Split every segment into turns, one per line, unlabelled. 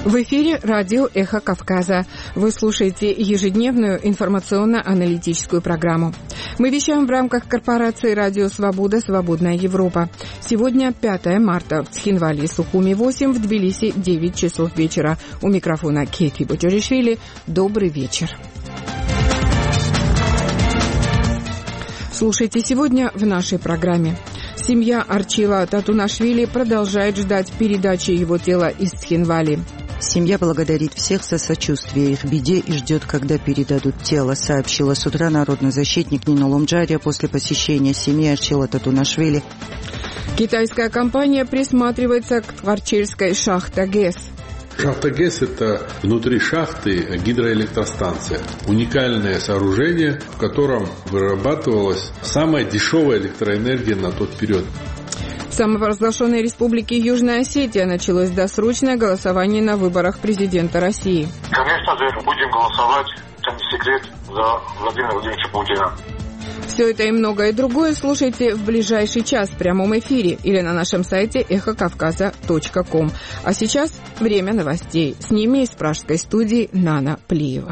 В эфире радио «Эхо Кавказа». Вы слушаете ежедневную информационно-аналитическую программу. Мы вещаем в рамках корпорации «Радио Свобода. Свободная Европа». Сегодня 5 марта. В Цхинвале, Сухуми 8, в Тбилиси 9 часов вечера. У микрофона Кети Боджоришвили. Добрый вечер. Слушайте сегодня в нашей программе. Семья Арчила Татунашвили продолжает ждать передачи его тела из Цхинвали.
Семья благодарит всех за сочувствие их беде и ждет, когда передадут тело, сообщила с утра народный защитник Нина Ломджария после посещения семьи Арчила Татунашвили.
Китайская компания присматривается к Арчильской шахте ГЭС.
Шахта ГЭС – это внутри шахты гидроэлектростанция. Уникальное сооружение, в котором вырабатывалась самая дешевая электроэнергия на тот период.
В самопровозглашенной республике Южная Осетия началось досрочное голосование на выборах президента России.
Конечно же, будем голосовать, это не секрет, за Владимира Владимировича Путина.
Все это и многое другое слушайте в ближайший час в прямом эфире или на нашем сайте эхокавказа.ком. А сейчас время новостей. С ними из пражской студии Нана Плиева.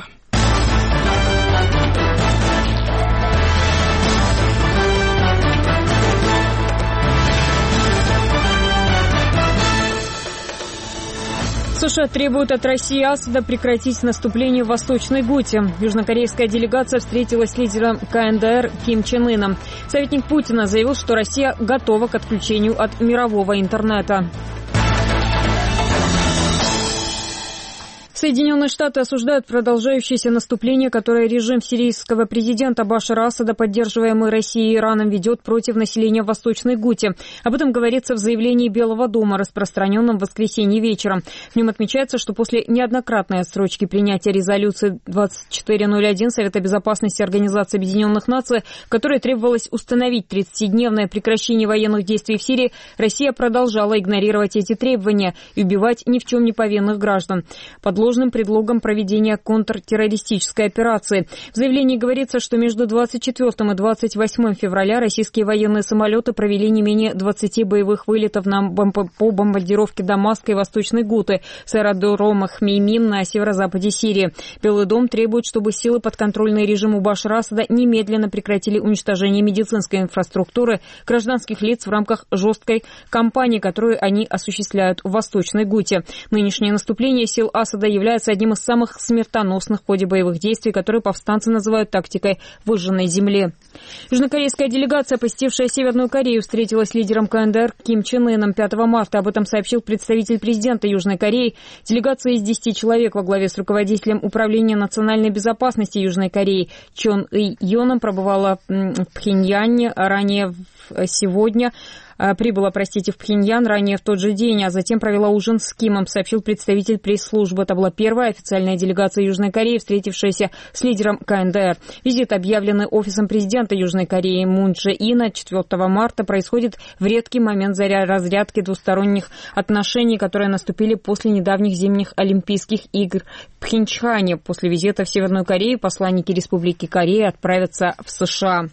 США требуют от России и Асада прекратить наступление в Восточной Гуте. Южнокорейская делегация встретилась с лидером КНДР Ким Чен Ыном. Советник Путина заявил, что Россия готова к отключению от мирового интернета. Соединенные Штаты осуждают продолжающееся наступление, которое режим сирийского президента Башара Асада, поддерживаемый Россией и Ираном, ведет против населения в Восточной Гуте. Об этом говорится в заявлении Белого дома, распространенном в воскресенье вечером. В нем отмечается, что после неоднократной отсрочки принятия резолюции 2401 Совета безопасности Организации Объединенных Наций, в которой требовалось установить 30-дневное прекращение военных действий в Сирии, Россия продолжала игнорировать эти требования и убивать ни в чем не повинных граждан под ложным предлогом проведения контртеррористической операции. В заявлении говорится, что между 24 и 28 февраля российские военные самолеты провели не менее 20 боевых вылетов по бомбардировке Дамаска и Восточной Гуты с аэродрома Хмеймим на северо-западе Сирии. Белый дом требует, чтобы силы, подконтрольные режиму Башара Асада, немедленно прекратили уничтожение медицинской инфраструктуры гражданских лиц в рамках жесткой кампании, которую они осуществляют в Восточной Гуте. Нынешнее наступление сил Асада является одним из самых смертоносных в ходе боевых действий, которые повстанцы называют тактикой выжженной земли. Южнокорейская делегация, посетившая Северную Корею, встретилась с лидером КНДР Ким Чен Ыном 5 марта. Об этом сообщил представитель президента Южной Кореи. Делегация из 10 человек во главе с руководителем Управления национальной безопасности Южной Кореи Чон И Йоном прибыла в Пхеньяне в Пхеньян ранее в тот же день, а затем провела ужин с Кимом, сообщил представитель пресс-службы. Это была первая официальная делегация Южной Кореи, встретившаяся с лидером КНДР. Визит, объявленный офисом президента Южной Кореи Мун Чжэ Ина 4 марта, происходит в редкий момент разрядки двусторонних отношений, которые наступили после недавних зимних Олимпийских игр в Пхенчхане. После визита в Северную Корею посланники Республики Корея отправятся в США.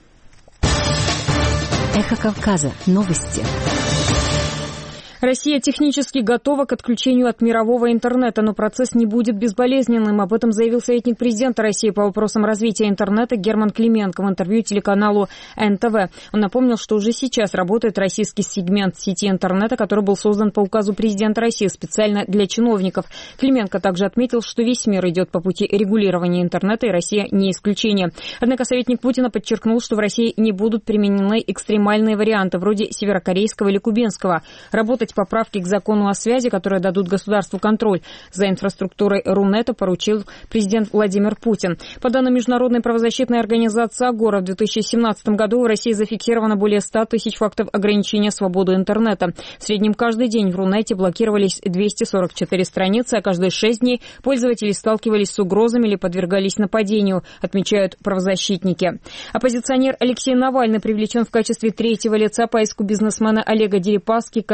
Эхо Кавказа. Новости.
Россия технически готова к отключению от мирового интернета, но процесс не будет безболезненным. Об этом заявил советник президента России по вопросам развития интернета Герман Клименко в интервью телеканалу НТВ. Он напомнил, что уже сейчас работает российский сегмент сети интернета, который был создан по указу президента России специально для чиновников. Клименко также отметил, что весь мир идет по пути регулирования интернета, и Россия не исключение. Однако советник Путина подчеркнул, что в России не будут применены экстремальные варианты вроде северокорейского или кубинского. Работать поправки к закону о связи, которые дадут государству контроль за инфраструктурой Рунета, поручил президент Владимир Путин. По данным международной правозащитной организации Агора, в 2017 году в России зафиксировано более 100 тысяч фактов ограничения свободы интернета. В среднем каждый день в Рунете блокировались 244 страницы, а каждые 6 дней пользователи сталкивались с угрозами или подвергались нападению, отмечают правозащитники. Оппозиционер Алексей Навальный привлечен в качестве третьего лица по иску бизнесмена Олега Дерипаски к Анастасии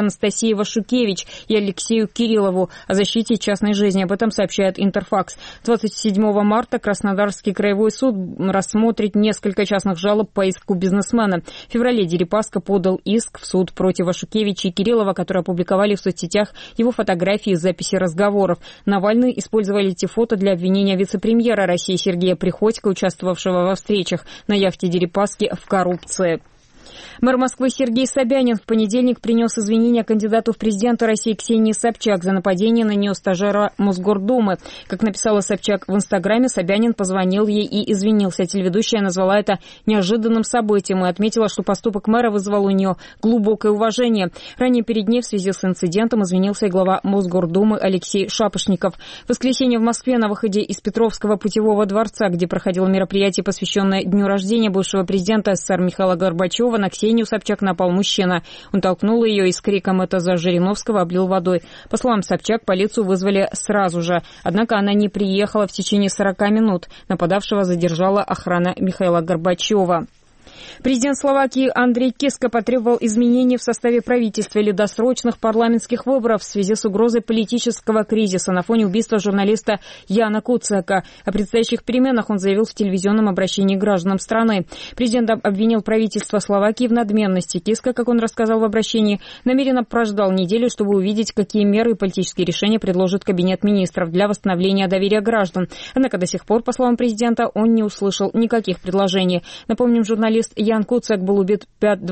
Марии Вашукевич и Алексею Кириллову о защите частной жизни. Об этом сообщает Интерфакс. 27 марта Краснодарский краевой суд рассмотрит несколько частных жалоб по иску бизнесмена. В феврале Дерипаска подал иск в суд против Вашукевича и Кириллова, которые опубликовали в соцсетях его фотографии и записи разговоров. Навальный использовали эти фото для обвинения вице-премьера России Сергея Приходько, участвовавшего во встречах на яхте Дерипаски, в коррупции. Мэр Москвы Сергей Собянин в понедельник принес извинения кандидату в президенты России Ксении Собчак за нападение на нее стажера Мосгордумы. Как написала Собчак в Инстаграме, Собянин позвонил ей и извинился. Телеведущая назвала это неожиданным событием и отметила, что поступок мэра вызвал у нее глубокое уважение. Ранее перед ней в связи с инцидентом извинился и глава Мосгордумы Алексей Шапошников. В воскресенье в Москве на выходе из Петровского путевого дворца, где проходило мероприятие, посвященное дню рождения бывшего президента СССР Михаила Горбачева, на Ксению Собчак напал мужчина. Он толкнул ее и с криком «Это за Жириновского!» облил водой. По словам Собчак, полицию вызвали сразу же. Однако она не приехала в течение 40 минут. Нападавшего задержала охрана Михаила Горбачева. Президент Словакии Андрей Киска потребовал изменений в составе правительства или досрочных парламентских выборов в связи с угрозой политического кризиса на фоне убийства журналиста Яна Куциака. О предстоящих переменах он заявил в телевизионном обращении к гражданам страны. Президент обвинил правительство Словакии в надменности. Киска, как он рассказал в обращении, намеренно прождал неделю, чтобы увидеть, какие меры и политические решения предложит Кабинет министров для восстановления доверия граждан. Однако до сих пор, по словам президента, он не услышал никаких предложений. Напомним, журналист Ян Куциак был убит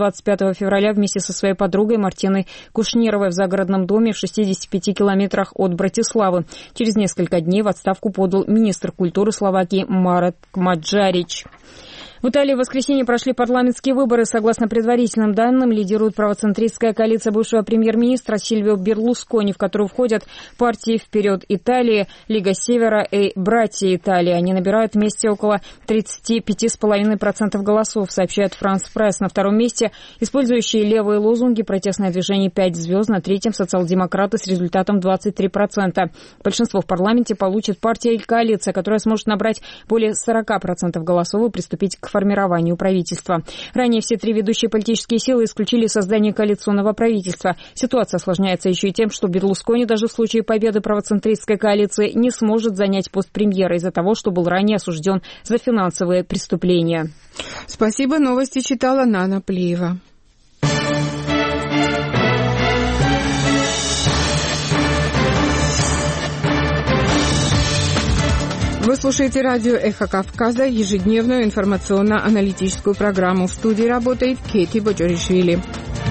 25 февраля вместе со своей подругой Мартиной Кушнировой в загородном доме в 65 километрах от Братиславы. Через несколько дней в отставку подал министр культуры Словакии Марат Маджарич. В Италии в воскресенье прошли парламентские выборы. Согласно предварительным данным, лидирует правоцентристская коалиция бывшего премьер-министра Сильвио Берлускони, в которую входят партии «Вперед Италии», Лига Севера и «Братья Италии». Они набирают вместе около 35,5% голосов, сообщает Франс Пресс. На втором месте использующие левые лозунги протестное движение «5 звезд», на третьем социал-демократы с результатом 23%. Большинство в парламенте получит партия или коалиция, которая сможет набрать более 40% голосов и приступить к формированию правительства. Ранее все три ведущие политические силы исключили создание коалиционного правительства. Ситуация осложняется еще и тем, что Берлускони даже в случае победы правоцентристской коалиции не сможет занять пост премьера из-за того, что был ранее осужден за финансовые преступления.
Спасибо. Новости читала Нана Плиева. Вы слушаете радио «Эхо Кавказа», ежедневную информационно-аналитическую программу. В студии работает Кейти Боджоришвили.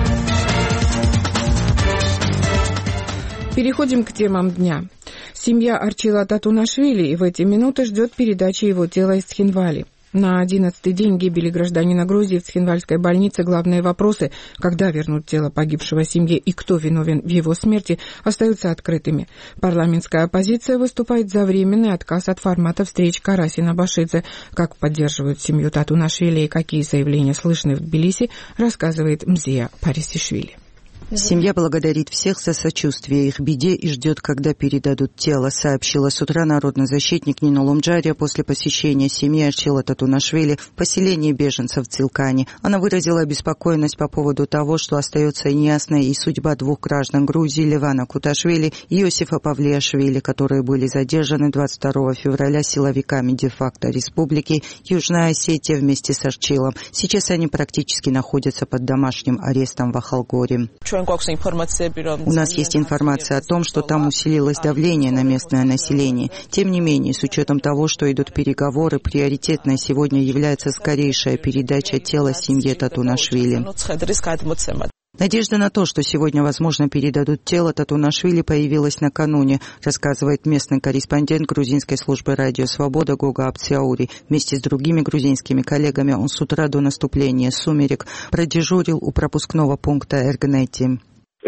Переходим к темам дня. Семья Арчила Татунашвили в эти минуты ждет передачи его тела из Цхинвали. На 11-й день гибели гражданина Грузии в Цхинвальской больнице главные вопросы, когда вернут тело погибшего семье и кто виновен в его смерти, остаются открытыми. Парламентская оппозиция выступает за временный отказ от формата встреч Карасина-Башидзе. Как поддерживают семью Татунашвили и какие заявления слышны в Тбилиси, рассказывает Мзия Парисишвили.
Семья благодарит всех за сочувствие их беде и ждет, когда передадут тело, сообщила с утра народный защитник Нино Ломджария после посещения семьи Арчила Татунашвили в поселении беженцев в Цилкане. Она выразила обеспокоенность по поводу того, что остается неясной и судьба двух граждан Грузии, Левана Куташвили и Иосифа Павлиашвили, которые были задержаны 22 февраля силовиками де-факто республики Южная Осетия вместе с Арчилом. Сейчас они практически находятся под домашним арестом в Ахалгоре. У нас есть информация о том, что там усилилось давление на местное население. Тем не менее, с учетом того, что идут переговоры, приоритетной сегодня является скорейшая передача тела семье Татунашвили. Надежда на то, что сегодня, возможно, передадут тело Татунашвили, появилась накануне, рассказывает местный корреспондент грузинской службы «Радио Свобода» Гога Апциаури. Вместе с другими грузинскими коллегами он с утра до наступления сумерек продежурил у пропускного пункта Эргнети.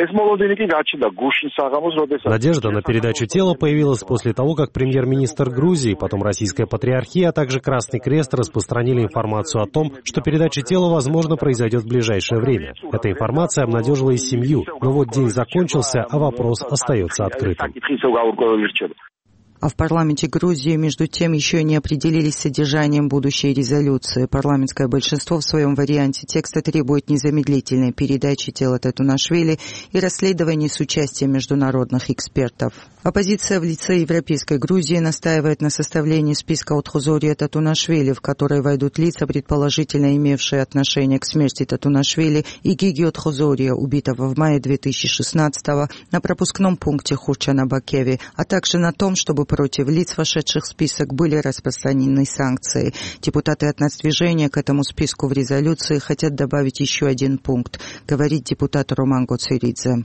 Надежда на передачу тела появилась после того, как премьер-министр Грузии, потом Российская Патриархия, а также Красный Крест распространили информацию о том, что передача тела, возможно, произойдет в ближайшее время. Эта информация обнадежила и семью, но вот день закончился, а вопрос остается открытым.
А в парламенте Грузии, между тем, еще не определились с содержанием будущей резолюции. Парламентское большинство в своем варианте текста требует незамедлительной передачи тела Татунашвили и расследований с участием международных экспертов. Оппозиция в лице Европейской Грузии настаивает на составлении списка от Хозория Татунашвили, в который войдут лица, предположительно имевшие отношение к смерти Татунашвили и Гиги Хозория, убитого в мае 2016-го на пропускном пункте Хурчана-Бакеви, а также на том, чтобы против лиц, вошедших в список, были распространены санкции. Депутаты от нацдвижения к этому списку в резолюции хотят добавить еще один пункт, говорит депутат Роман Гоцеридзе.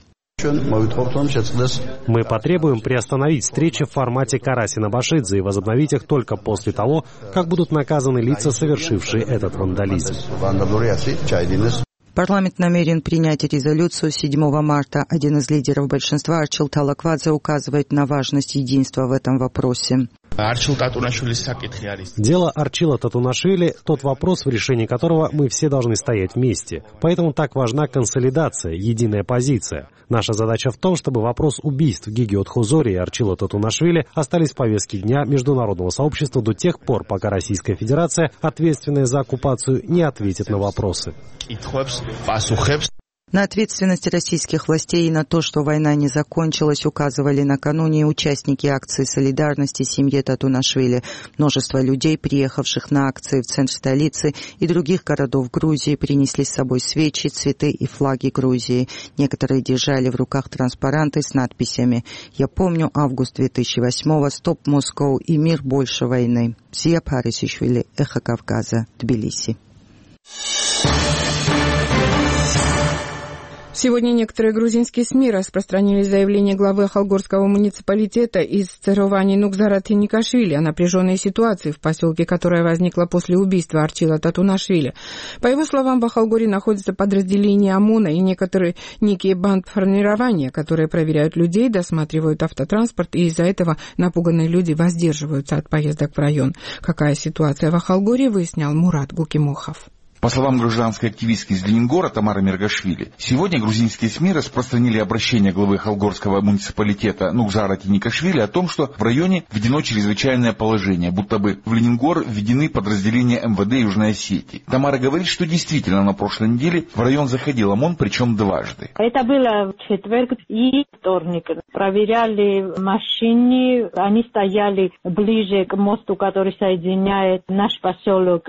Мы потребуем приостановить встречи в формате Карасина-Башидзе и возобновить их только после того, как будут наказаны лица, совершившие этот вандализм.
Парламент намерен принять резолюцию 7 марта. Один из лидеров большинства, Арчил Талаквадзе, указывает на важность единства в этом вопросе.
Дело Арчила Татунашвили – тот вопрос, в решении которого мы все должны стоять вместе. Поэтому так важна консолидация, единая позиция. Наша задача в том, чтобы вопрос убийств Гиги Хозория и Арчила Татунашвили остались в повестке дня международного сообщества до тех пор, пока Российская Федерация, ответственная за оккупацию, не ответит на вопросы.
На ответственность российских властей и на то, что война не закончилась, указывали накануне участники акции солидарности семье Татунашвили. Множество людей, приехавших на акции в центр столицы и других городов Грузии, принесли с собой свечи, цветы и флаги Грузии. Некоторые держали в руках транспаранты с надписями «Я помню август 2008-го, Стоп Москоу и мир больше войны». Зия Парисишвили, Эхо Кавказа, Тбилиси.
Сегодня некоторые грузинские СМИ распространили заявление главы Халгорского муниципалитета из Церовани Нукзара Тинникашвили о напряженной ситуации в поселке, которая возникла после убийства Арчила Татунашвили. По его словам, в Ахалгоре находятся подразделения ОМОНа и некие бандформирования, которые проверяют людей, досматривают автотранспорт, и из-за этого напуганные люди воздерживаются от поездок в район. Какая ситуация в Ахалгоре, выяснял Мурат Гукимохов.
По словам гражданской активистки из Ленингора Тамары Мергашвили, сегодня грузинские СМИ распространили обращение главы Халгорского муниципалитета Нукзара Тинникашвили о том, что в районе введено чрезвычайное положение, будто бы в Ленингор введены подразделения МВД Южной Осетии. Тамара говорит, что действительно на прошлой неделе в район заходил ОМОН, причем дважды.
Это было в четверг и вторник. Проверяли машины, они стояли ближе к мосту, который соединяет наш поселок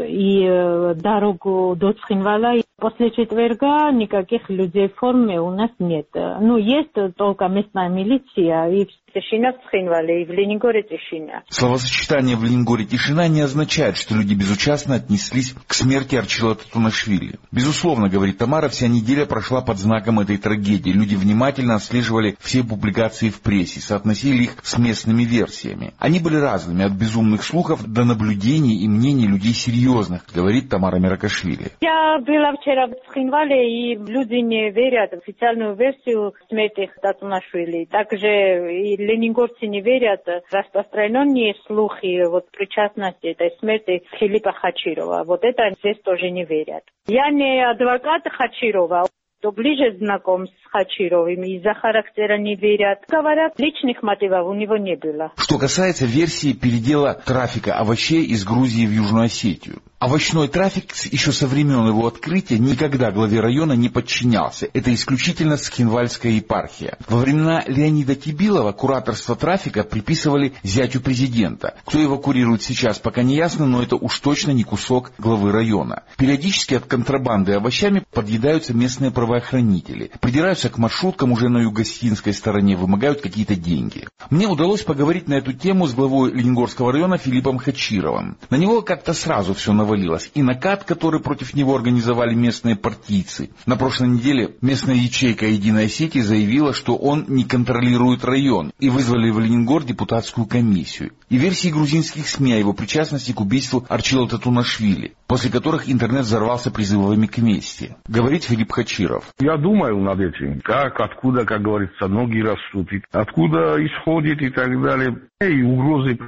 и дорогу до Цхинвала. После четверга никаких людей в форме у нас нет. Есть только местная милиция, и тишина в Цхинвале, и в Ленингоре тишина.
Словосочетание «в Ленингоре тишина» не означает, что люди безучастно отнеслись к смерти Арчила Татунашвили. Безусловно, говорит Тамара, вся неделя прошла под знаком этой трагедии. Люди внимательно отслеживали все публикации в прессе, соотносили их с местными версиями. Они были разными, от безумных слухов до наблюдений и мнений людей серьезных, говорит Тамара Мергашвили.
Я была вчера в Цхинвале, и люди не верят в официальную версию смерти Татунашвили. Также и ленингорцы не верят в распространенные слухи причастности этой смерти Филиппа Хачирова. Это здесь тоже не верят. Я не адвокат Хачирова, кто ближе знаком с Хачировым, из-за характера не верят. Говорят, личных мотивов у него не было.
Что касается версии передела трафика овощей из Грузии в Южную Осетию. Овощной трафик еще со времен его открытия никогда главе района не подчинялся. Это исключительно Цхинвальская епархия. Во времена Леонида Кибилова кураторство трафика приписывали зятю президента. Кто его курирует сейчас, пока не ясно, но это уж точно не кусок главы района. Периодически от контрабанды овощами подъедаются местные правоохранители. Придираются к маршруткам уже на юго-осетинской стороне, вымогают какие-то деньги. Мне удалось поговорить на эту тему с главой Ленингорского района Филиппом Хачировым. На него как-то сразу все навалилось. И накат, который против него организовали местные партийцы. На прошлой неделе местная ячейка Единой Осетии заявила, что он не контролирует район, и вызвали в Ленингор депутатскую комиссию. И версии грузинских СМИ о его причастности к убийству Арчила Татунашвили, после которых интернет взорвался призывами к мести. Говорит Филипп Хачиров.
Я думаю над этим. Откуда, как говорится, ноги растут, откуда исходит и так далее. И угрозы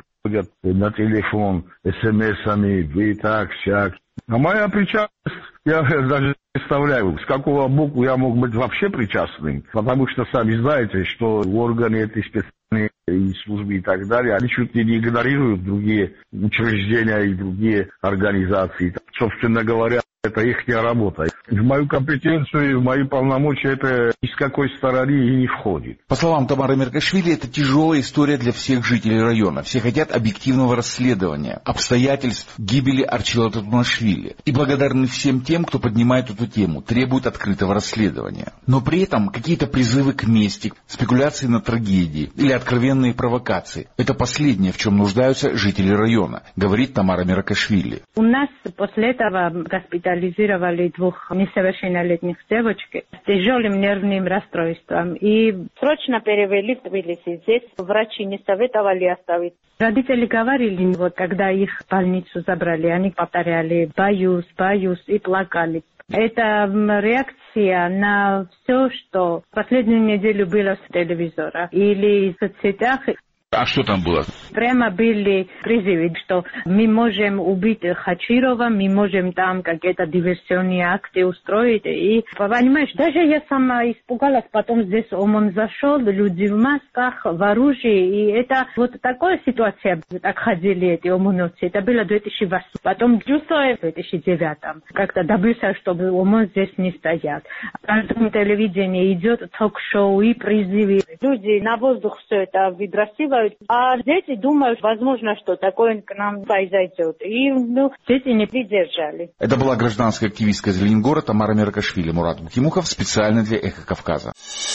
на телефон, смс-ами, вы так, сяк. А моя причастность, я даже представляю, с какого боку я мог быть вообще причастным, потому что сами знаете, что органы этой специальные и службы и так далее, они чуть ли не игнорируют другие учреждения и другие организации. Собственно говоря, это их работа. В мою компетенцию и в мои полномочия это ни с какой стороны и не входит.
По словам Тамары Меркашвили, это тяжелая история для всех жителей района. Все хотят объективного расследования обстоятельств гибели Арчила Татунашвили. И благодарны всем тем, кто поднимает эту тему, требует открытого расследования. Но при этом какие-то призывы к мести, спекуляции на трагедии или откровенные провокации. Это последнее, в чем нуждаются жители района, говорит Тамара Меркашвили.
У нас после этого госпитализировали 2 несовершеннолетних девочек с тяжелым нервным расстройством. И срочно перевели в Тбилиси. Здесь врачи не советовали оставить. Родители говорили, вот когда их в больницу забрали, они повторяли «боюсь, боюсь» и плакали. Это реакция на все, что последнюю неделю было с телевизора или в соцсетях.
А что там было?
Прямо были призывы, что мы можем убить Хачирова, мы можем там какие-то диверсионные акты устроить. И, понимаешь, даже я сама испугалась, потом здесь ОМОН зашел, люди в масках, в оружии. И это вот такая ситуация, так ходили эти ОМОНовцы. Это было в 2008. Потом чувствую в 2009. Как-то добился, чтобы ОМОН здесь не стоят. В каждом телевидении идет ток-шоу и призывы. Люди на воздух все это выбрасывают. А дети думают, возможно, что такое к нам произойдет. И дети не придержали.
Это была гражданская активистка из Ленинграда Тамара Меркашвили. Мурат Бутимухов специально для «Эхо Кавказа».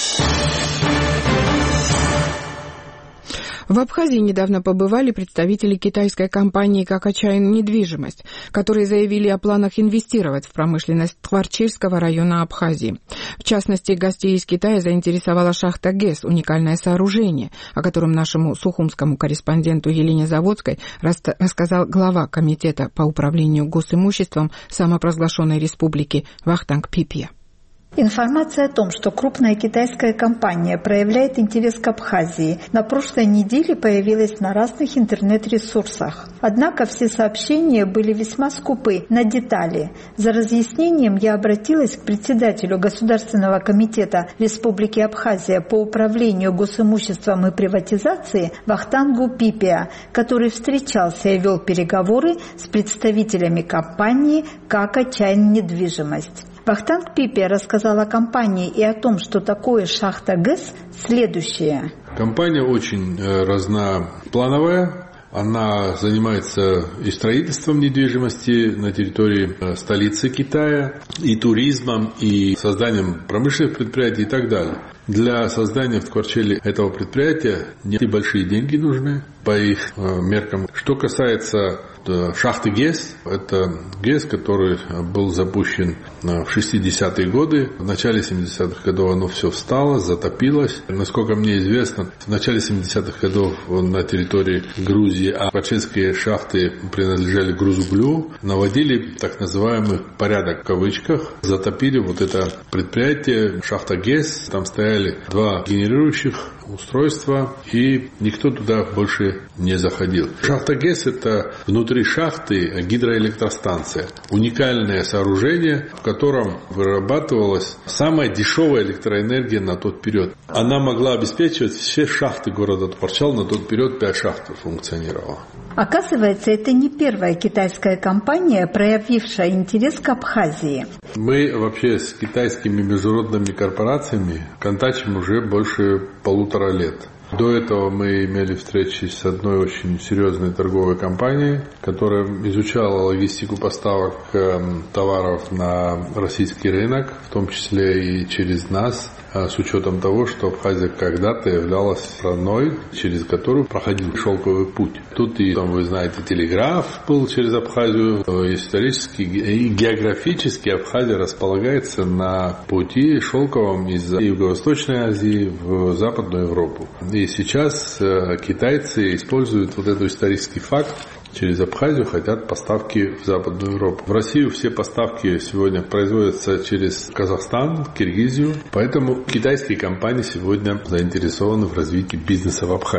В Абхазии недавно побывали представители китайской компании «Какачайн Недвижимость», которые заявили о планах инвестировать в промышленность Тхварчирского района Абхазии. В частности, гостей из Китая заинтересовала шахта ГЭС, уникальное сооружение, о котором нашему сухумскому корреспонденту Елене Заводской рассказал глава Комитета по управлению госимуществом самопровозглашенной республики Вахтанг Пипия.
Информация о том, что крупная китайская компания проявляет интерес к Абхазии, на прошлой неделе появилась на разных интернет-ресурсах. Однако все сообщения были весьма скупы на детали. За разъяснением я обратилась к председателю Государственного комитета Республики Абхазия по управлению госимуществом и приватизации Вахтангу Пипия, который встречался и вел переговоры с представителями компании «Какачайн Недвижимость». Вахтанг Пипия рассказал о компании и о том, что такое шахта ГЭС, следующее.
Компания очень разноплановая. Она занимается и строительством недвижимости на территории столицы Китая, и туризмом, и созданием промышленных предприятий и так далее. Для создания в Тхварчеле этого предприятия небольшие деньги нужны по их меркам. Что касается шахты ГЭС, это ГЭС, который был запущен в 60-е годы. В начале 70-х годов оно все встало, затопилось. Насколько мне известно, в начале 70-х годов на территории Грузии, а тхварчельские шахты принадлежали Грузуглю, наводили так называемый порядок в кавычках, затопили вот это предприятие, шахта ГЭС, там стояли 2 генерирующих устройства, и никто туда больше не заходил. Шахта ГЭС – это внутри шахты гидроэлектростанция. Уникальное сооружение, в котором вырабатывалась самая дешевая электроэнергия на тот период. Она могла обеспечивать все шахты города Тхварчал, на тот период 5 шахт функционировало.
Оказывается, это не первая китайская компания, проявившая интерес к Абхазии.
Мы вообще с китайскими международными корпорациями контактируем уже больше 1,5 лет. До этого мы имели встречи с одной очень серьезной торговой компанией, которая изучала логистику поставок товаров на российский рынок, в том числе и через нас, с учетом того, что Абхазия когда-то являлась страной, через которую проходил шелковый путь. Тут и, там, вы знаете, телеграф был через Абхазию. Исторически и географически Абхазия располагается на пути шелковом из Юго-Восточной Азии в Западную Европу. И сейчас китайцы используют вот этот исторический факт, через Абхазию хотят поставки в Западную Европу. В Россию все поставки сегодня производятся через Казахстан, Киргизию. Поэтому китайские компании сегодня заинтересованы в развитии бизнеса в Абхазии.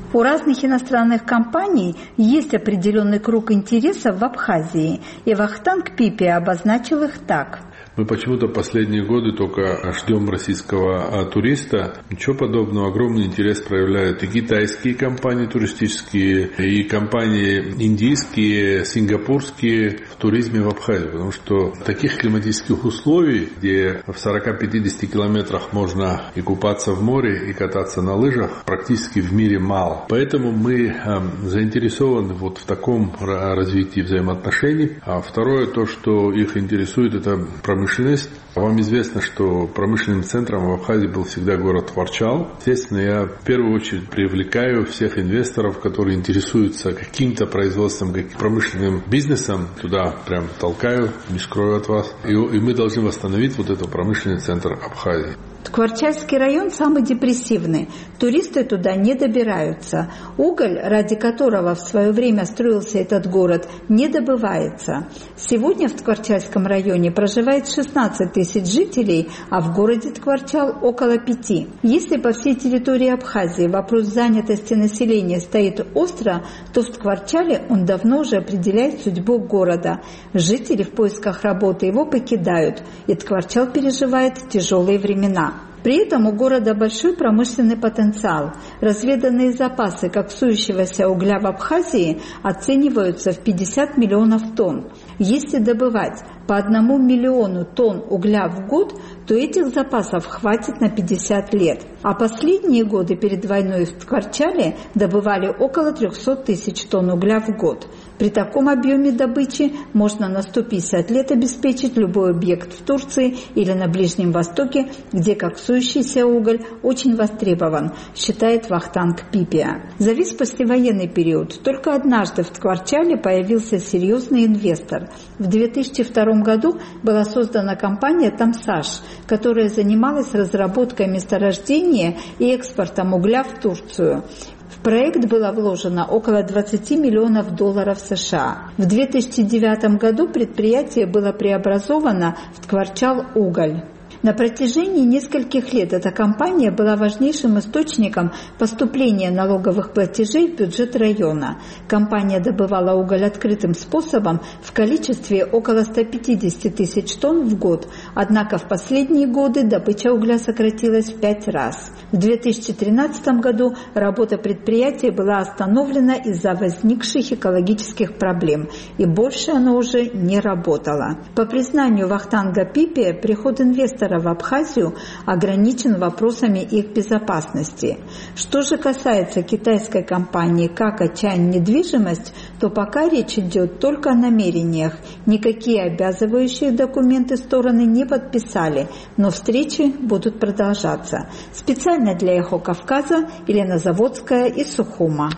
У разных иностранных компаний есть определенный круг интересов в Абхазии, и Вахтанг Пипия обозначил их так.
Мы почему-то последние годы только ждем российского туриста. Ничего подобного. Огромный интерес проявляют и китайские компании туристические, и компании индийские, сингапурские в туризме в Абхазии. Потому что таких климатических условий, где в 40-50 километрах можно и купаться в море, и кататься на лыжах, практически в мире мало. Поэтому мы заинтересованы вот в таком развитии взаимоотношений. А второе, то, что их интересует, это промышленность. Вам известно, что промышленным центром в Абхазии был всегда город Ворчал. Естественно, я в первую очередь привлекаю всех инвесторов, которые интересуются каким-то производством, промышленным бизнесом. Туда прям толкаю, не скрою от вас. И мы должны восстановить вот этот промышленный центр Абхазии.
Ткварчальский район самый депрессивный. Туристы туда не добираются. Уголь, ради которого в свое время строился этот город, не добывается. Сегодня в Ткварчальском районе проживает 16 тысяч жителей, а в городе Ткварчал около 5. Если по всей территории Абхазии вопрос занятости населения стоит остро, то в Ткварчале он давно уже определяет судьбу города. Жители в поисках работы его покидают, и Ткварчал переживает тяжелые времена. При этом у города большой промышленный потенциал. Разведанные запасы коксующегося угля в Абхазии оцениваются в 50 миллионов тонн. Если добывать по 1 миллиону тонн угля в год, то этих запасов хватит на 50 лет. А последние годы перед войной в Ткварчале добывали около 300 тысяч тонн угля в год. При таком объеме добычи можно на 150 лет обеспечить любой объект в Турции или на Ближнем Востоке, где коксующийся уголь очень востребован, считает Вахтанг Пипия. За весь послевоенный период только однажды в Ткварчале появился серьезный инвестор. В 2002 году была создана компания «Тамсаш», которая занималась разработкой месторождения и экспортом угля в Турцию. В проект было вложено около 20 миллионов долларов США. В 2009 году предприятие было преобразовано в Ткварчал-Уголь. На протяжении нескольких лет эта компания была важнейшим источником поступления налоговых платежей в бюджет района. Компания добывала уголь открытым способом в количестве около 150 тысяч тонн в год, однако в последние годы добыча угля сократилась в 5 раз. В 2013 году работа предприятия была остановлена из-за возникших экологических проблем, и больше оно уже не работало. По признанию Вахтанга Пипия, приход инвесторов в Абхазию ограничен вопросами их безопасности. Что же касается китайской компании «Кака Чань Недвижимость», то пока речь идет только о намерениях. Никакие обязывающие документы стороны не подписали, но встречи будут продолжаться. Специально для «Эхо Кавказа» Елена Заводская из Сухума.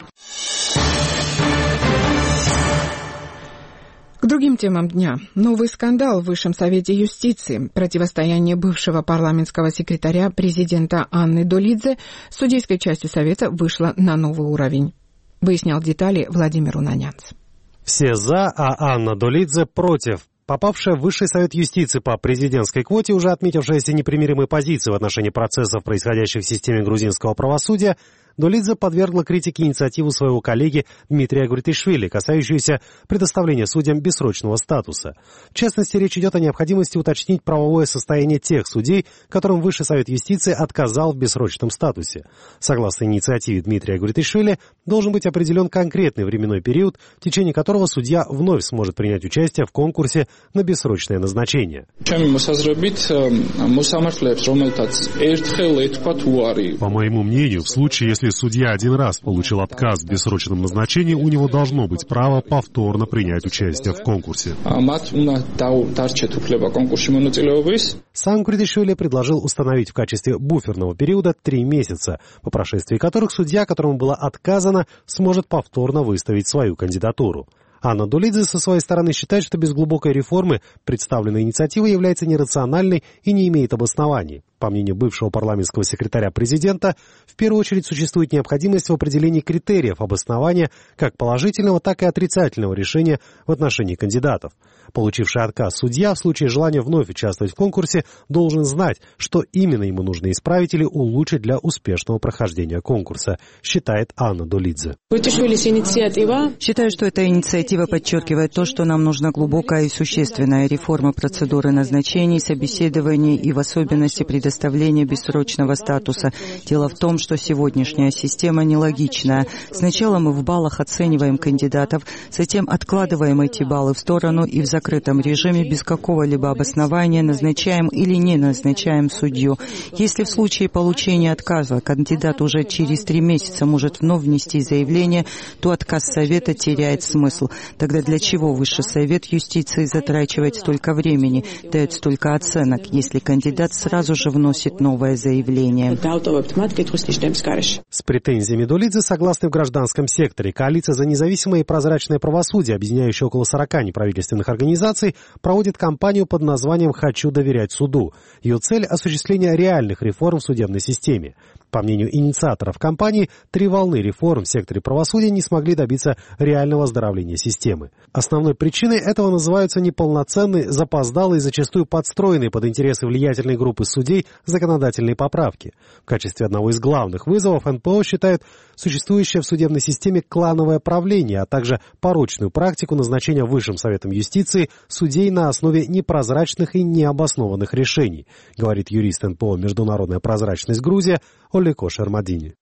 К другим темам дня. Новый скандал в Высшем Совете юстиции. Противостояние бывшего парламентского секретаря президента Анны Долидзе с судейской частью Совета вышло на новый уровень. Выяснял детали Владимир Унанянц.
Все за, а Анна Долидзе против. Попавшая в Высший Совет юстиции по президентской квоте, уже отметившаяся непримиримой позиции в отношении процессов, происходящих в системе грузинского правосудия, Долидзе подвергла критике инициативу своего коллеги Дмитрия Гуртишвили, касающуюся предоставления судьям бессрочного статуса. В частности, речь идет о необходимости уточнить правовое состояние тех судей, которым Высший Совет юстиции отказал в бессрочном статусе. Согласно инициативе Дмитрия Гуртишвили, должен быть определен конкретный временной период, в течение которого судья вновь сможет принять участие в конкурсе на бессрочное назначение.
По моему мнению, в случае, если судья один раз получил отказ в бессрочном назначении, у него должно быть право повторно принять участие в конкурсе.
Сам Гуртишвили предложил установить в качестве буферного периода 3 месяца, по прошествии которых судья, которому было отказано, сможет повторно выставить свою кандидатуру. Анна Дулидзе со своей стороны считает, что без глубокой реформы представленная инициатива является нерациональной и не имеет обоснований. По мнению бывшего парламентского секретаря президента, в первую очередь существует необходимость в определении критериев обоснования как положительного, так и отрицательного решения в отношении кандидатов. Получивший отказ судья в случае желания вновь участвовать в конкурсе должен знать, что именно ему нужно исправить или улучшить для успешного прохождения конкурса, считает Анна Дулидзе.
Считаю, что эта инициатива подчеркивает то, что нам нужна глубокая и существенная реформа процедуры назначений, собеседований и в особенности предоставления бессрочного статуса. Дело в том, что сегодняшняя система нелогичная. Сначала мы в баллах оцениваем кандидатов, затем откладываем эти баллы в сторону и в закрытом режиме без какого-либо обоснования назначаем или не назначаем судью. Если в случае получения отказа кандидат уже через 3 месяца может вновь внести заявление, то отказ Совета теряет смысл. Тогда для чего Высший Совет юстиции затрачивает столько времени, дает столько оценок, если кандидат сразу же вносит новое заявление?
С претензиями Дулидзе согласны в гражданском секторе. Коалиция за независимое и прозрачное правосудие, объединяющая около 40 неправительственных организаций, проводит кампанию под названием «Хочу доверять суду». Ее цель – осуществление реальных реформ в судебной системе. По мнению инициаторов кампании, 3 волны реформ в секторе правосудия не смогли добиться реального оздоровления системы. Основной причиной этого называются неполноценные, запоздалые и зачастую подстроенные под интересы влиятельной группы судей законодательные поправки. В качестве одного из главных вызовов НПО считает существующее в судебной системе клановое правление, а также порочную практику назначения Высшим Советом юстиции судей на основе непрозрачных и необоснованных решений, говорит юрист НПО «Международная прозрачность Грузия» Олеко Шермадини.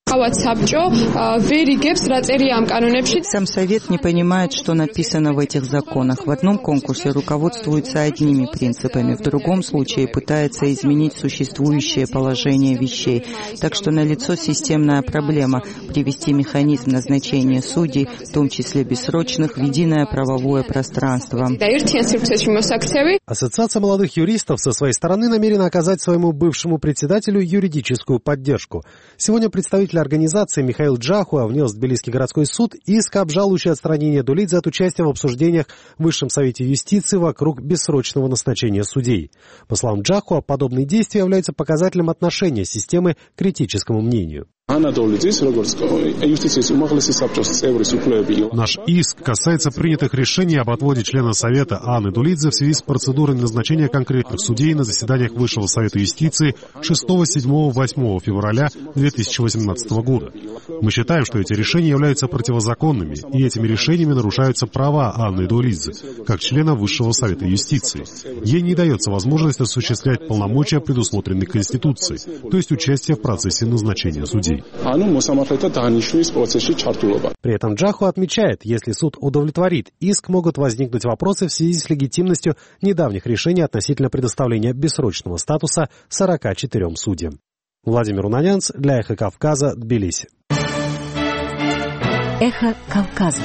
Сам Совет не понимает, что написано в этих законах. В одном конкурсе руководствуется одними принципами, в другом случае пытается изменить существующее положение вещей. Так что налицо системная проблема – привести механизм назначения судей, в том числе бессрочных, в единое правовое пространство.
Ассоциация молодых юристов со своей стороны намерена оказать своему бывшему председателю юридическую поддержку. Сегодня представитель организации Михаил Джахуа внес в Тбилисский городской суд иск, обжалующий отстранение Дулидзе от участия в обсуждениях в Высшем Совете юстиции вокруг бессрочного назначения судей. По словам Джахуа, подобные действия являются показателем отношения системы к критическому мнению.
Наш иск касается принятых решений об отводе члена Совета Анны Дулидзе в связи с процедурой назначения конкретных судей на заседаниях Высшего Совета юстиции 6, 7, 8 февраля 2018 года. Мы считаем, что эти решения являются противозаконными, и этими решениями нарушаются права Анны Дулидзе, как члена Высшего Совета юстиции. Ей не дается возможность осуществлять полномочия, предусмотренные Конституцией, то есть участие в процессе назначения судей.
При этом Джаху отмечает, если суд удовлетворит иск, могут возникнуть вопросы в связи с легитимностью недавних решений относительно предоставления бессрочного статуса 44 судьям. Владимир Унанянц для «Эхо Кавказа», Тбилиси.
«Эхо Кавказа».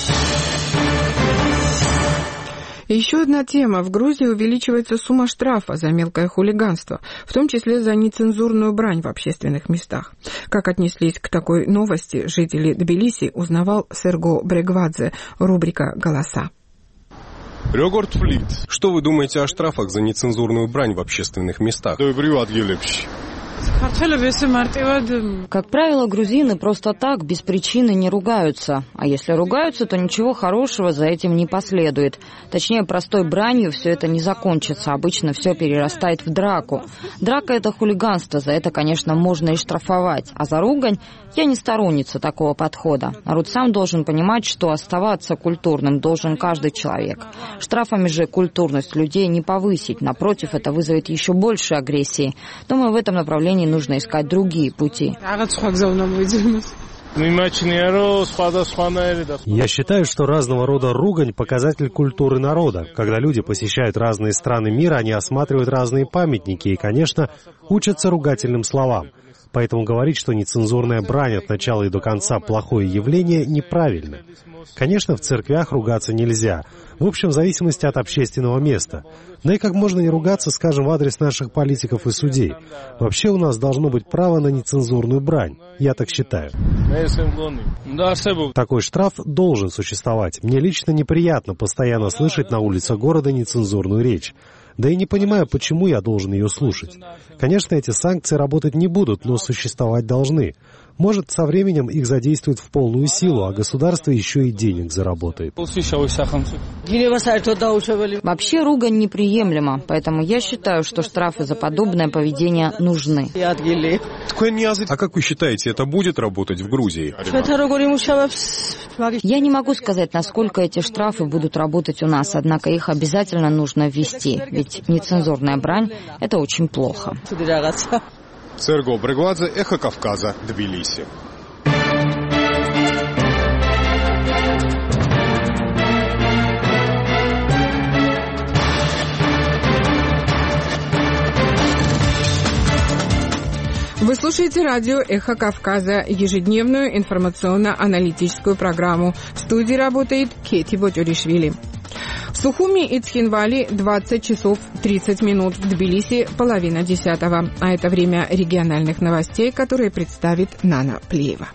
Еще одна тема. В Грузии увеличивается сумма штрафа за мелкое хулиганство, в том числе за нецензурную брань в общественных местах. Как отнеслись к такой новости жители Тбилиси, узнавал Серго Брегвадзе, рубрика «Голоса».
Что вы думаете о штрафах за нецензурную брань в общественных местах?
Как правило, грузины просто так, без причины не ругаются. А если ругаются, то ничего хорошего за этим не последует. Точнее, простой бранью все это не закончится. Обычно все перерастает в драку. Драка — это хулиганство, за это, конечно, можно и штрафовать. А за ругань я не сторонница такого подхода. Народ сам должен понимать, что оставаться культурным должен каждый человек. Штрафами же культурность людей не повысить. Напротив, это вызовет еще больше агрессии. Думаю, в этом направлении нужно искать другие пути.
Я считаю, что разного рода ругань – показатель культуры народа. Когда люди посещают разные страны мира, они осматривают разные памятники и, конечно, учатся ругательным словам. Поэтому говорить, что нецензурная брань от начала и до конца плохое явление, неправильно. Конечно, в церквях ругаться нельзя. В общем, в зависимости от общественного места. Да и как можно не ругаться, скажем, в адрес наших политиков и судей. Вообще у нас должно быть право на нецензурную брань. Я так считаю. Такой штраф должен существовать. Мне лично неприятно постоянно слышать на улицах города нецензурную речь. Да и не понимаю, почему я должен ее слушать. Конечно, эти санкции работать не будут, но существовать должны. Может, со временем их задействуют в полную силу, а государство еще и денег заработает.
Вообще ругань неприемлема, поэтому я считаю, что штрафы за подобное поведение нужны.
А как вы считаете, это будет работать в Грузии?
Я не могу сказать, насколько эти штрафы будут работать у нас, однако их обязательно нужно ввести, ведь нецензурная брань – это очень плохо.
Серго Брегвадзе, Эхо Кавказа, Тбилиси.
Вы слушаете радио «Эхо Кавказа», ежедневную информационно-аналитическую программу. В студии работает Кети Ботюришвили. В Сухуми и Цхинвали 20 часов 30 минут, в Тбилиси половина 10-го. А это время региональных новостей, которые представит Нана Плиева.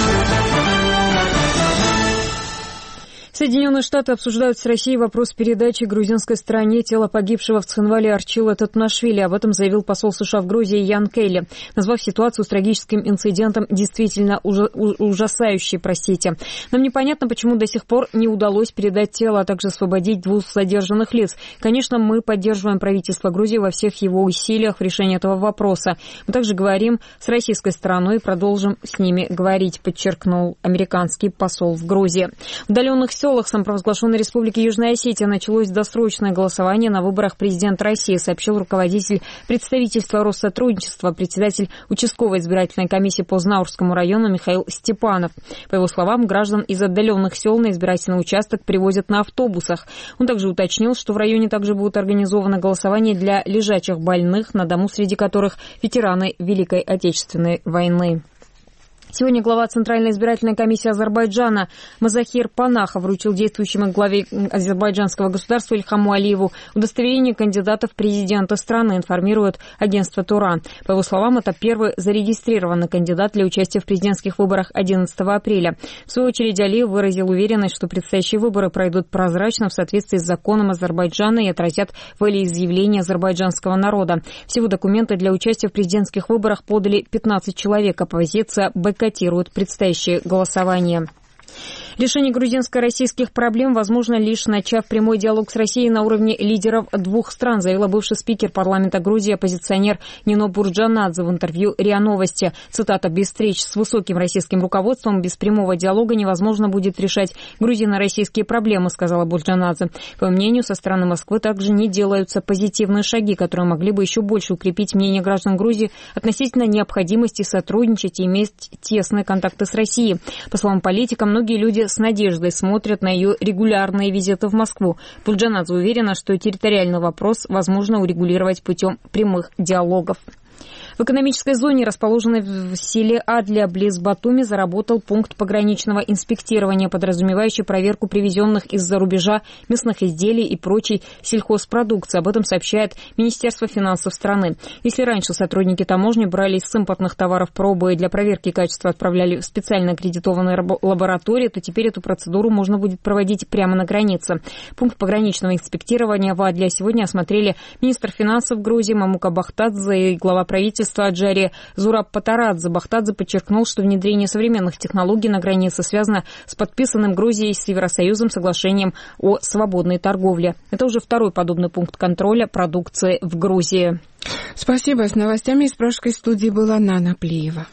Соединенные Штаты обсуждают с Россией вопрос передачи грузинской стороне тела погибшего в Цхинвале Арчила Татунашвили. Об этом заявил посол США в Грузии Ян Келли, назвав ситуацию с трагическим инцидентом действительно ужасающей. Нам непонятно, почему до сих пор не удалось передать тело, а также освободить 2 задержанных лиц. Конечно, мы поддерживаем правительство Грузии во всех его усилиях в решении этого вопроса. Мы также говорим с российской стороной и продолжим с ними говорить, подчеркнул американский посол в Грузии. В удаленных селах самопровозглашенной Республики Южная Осетия началось досрочное голосование на выборах президента России, сообщил руководитель представительства Россотрудничества, председатель участковой избирательной комиссии по Знаурскому району Михаил Степанов. По его словам, граждан из отдаленных сел на избирательный участок привозят на автобусах. Он также уточнил, что в районе также будут организованы голосования для лежачих больных, на дому среди которых ветераны Великой Отечественной войны. Сегодня глава Центральной избирательной комиссии Азербайджана Мазахир Панахов вручил действующему главе азербайджанского государства Ильхаму Алиеву удостоверение кандидата в президенты страны, информирует агентство Туран. По его словам, это первый зарегистрированный кандидат для участия в президентских выборах 11 апреля. В свою очередь Алиев выразил уверенность, что предстоящие выборы пройдут прозрачно в соответствии с законом Азербайджана и отразят волеизъявление азербайджанского народа. Всего документы для участия в президентских выборах подали 15 человек. Оппозиция бойкотирует предстоящее голосование. Решение грузинско-российских проблем возможно лишь начав прямой диалог с Россией на уровне лидеров 2 стран, заявила бывший спикер парламента Грузии, оппозиционер Нино Бурджанадзе в интервью РИА Новости. Цитата: «Без встреч с высоким российским руководством, без прямого диалога невозможно будет решать грузино-российские проблемы», сказала Бурджанадзе. По мнению, со стороны Москвы также не делаются позитивные шаги, которые могли бы еще больше укрепить мнение граждан Грузии относительно необходимости сотрудничать и иметь тесные контакты с Россией. По словам политика, многие люди с надеждой смотрят на ее регулярные визиты в Москву. Бурджанадзе уверена, что территориальный вопрос возможно урегулировать путем прямых диалогов. В экономической зоне, расположенной в селе Адля близ Батуми, заработал пункт пограничного инспектирования, подразумевающий проверку привезенных из-за рубежа мясных изделий и прочей сельхозпродукции. Об этом сообщает Министерство финансов страны. Если раньше сотрудники таможни брали с импортных товаров пробы и для проверки качества отправляли в специально аккредитованные лаборатории, то теперь эту процедуру можно будет проводить прямо на границе. Пункт пограничного инспектирования в Адле сегодня осмотрели министр финансов Грузии Мамука Бахтадзе и глава правительства Аджари Зураб Патарадзе. Бахтадзе подчеркнул, что внедрение современных технологий на границе связано с подписанным Грузией с Евросоюзом соглашением о свободной торговле. Это уже 2-й подобный пункт контроля продукции в Грузии.
Спасибо. С новостями из Пражской студии была Нана Плиева.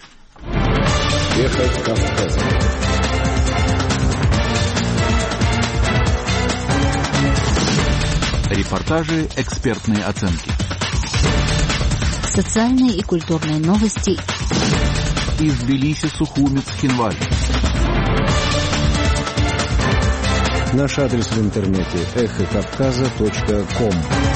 Эхо Кавказа. Репортажи, экспертные оценки.
Социальные и культурные новости
из Тбилиси, Сухуми, Цхинвали.
Наш адрес в интернете эхокавказа.ком.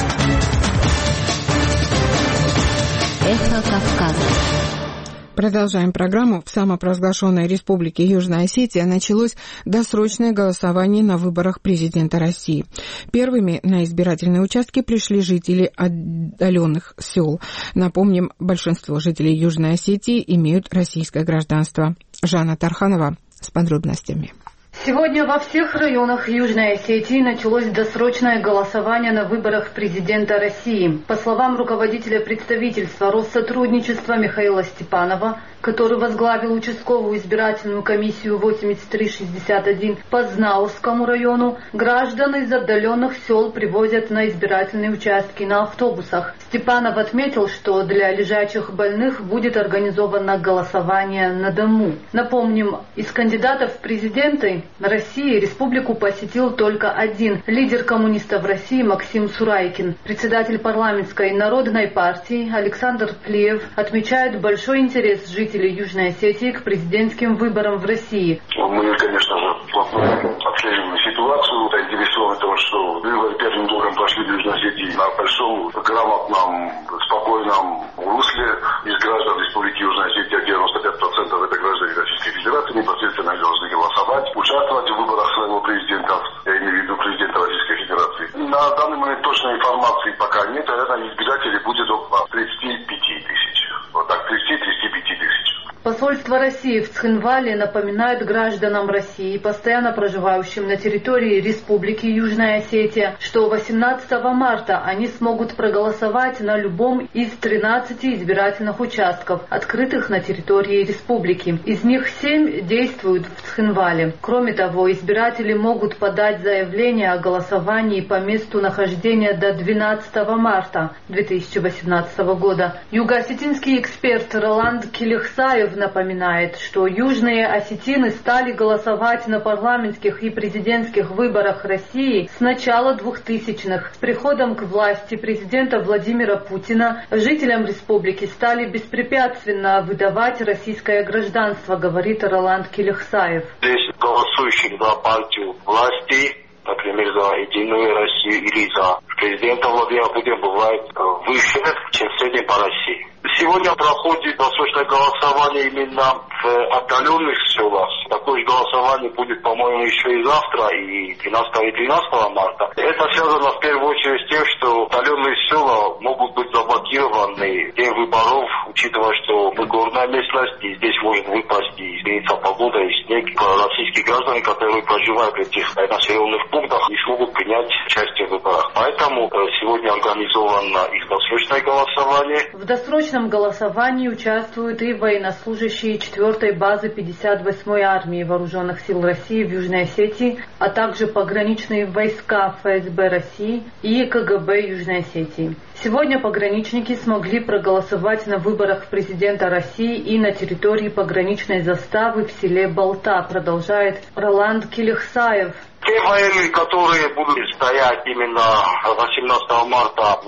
Эхо Кавказа.
Продолжаем программу. В самопровозглашенной Республике Южная Осетия началось досрочное голосование на выборах президента России. Первыми на избирательные участки пришли жители отдаленных сел. Напомним, большинство жителей Южной Осетии имеют российское гражданство. Жанна Тарханова с подробностями.
Сегодня во всех районах Южной Осетии началось досрочное голосование на выборах президента России. По словам руководителя представительства Россотрудничества Михаила Степанова, который возглавил участковую избирательную комиссию 8361 по Знаурскому району, граждан из отдаленных сел привозят на избирательные участки на автобусах. Степанов отметил, что для лежачих больных будет организовано голосование на дому. Напомним, из кандидатов в президенты России республику посетил только один – лидер коммунистов России Максим Сурайкин. Председатель парламентской народной партии Александр Плиев отмечает большой интерес жителей Южной Осетии к президентским выборам в России.
Мы, конечно же, отслеживаем ситуацию, заинтересованы в том, что выборы первым туром прошли в Южной Осетии на большом, грамотном, спокойном русле. Из граждан Республики Южная Осетия 95% это граждане Российской Федерации, непосредственно должны голосовать, участвовать в выборах своего президента, я имею в виду президента Российской Федерации. На данный момент точной информации пока нет, наверное, избирателей будет около 35 тысяч. Вот так, 30-35 тысяч.
Посольство России в Цхинвале напоминает гражданам России, постоянно проживающим на территории Республики Южная Осетия, что 18 марта они смогут проголосовать на любом из 13 избирательных участков, открытых на территории республики. Из них 7 действуют в Цхинвале. Кроме того, избиратели могут подать заявление о голосовании по месту нахождения до 12 марта 2018 года. Юго-осетинский эксперт Роланд Келехсаев напоминает, что южные осетины стали голосовать на парламентских и президентских выборах России с начала 2000-х. С приходом к власти президента Владимира Путина жителям республики стали беспрепятственно выдавать российское гражданство, говорит Роланд Келехсаев.
Здесь голосующих за партию власти, например, за Единую Россию или за президента Владимира Путина, бывает выше, чем в среднем по России. Сегодня проходит досрочное голосование именно в отдаленных селах. Такое же голосование будет, по-моему, еще и завтра, и 12 и 13 марта. Это связано в первую очередь с тем, что отдаленные села могут быть заблокированы в день выборов, учитывая, что мы горная местность, и здесь может выпасть и измениться погода, и снег. Российские граждане, которые проживают в этих населенных пунктах, не смогут принять участие в выборах. Поэтому сегодня организовано их досрочное голосование.
В досрочном голосовании участвуют и военнослужащие 4-й базы 58-й армии Вооруженных сил России в Южной Осетии, а также пограничные войска ФСБ России и КГБ Южной Осетии. Сегодня пограничники смогли проголосовать на выборах президента России и на территории пограничной заставы в селе Балта, продолжает Роланд Келехсаев.
Те военные, которые будут стоять именно 18 марта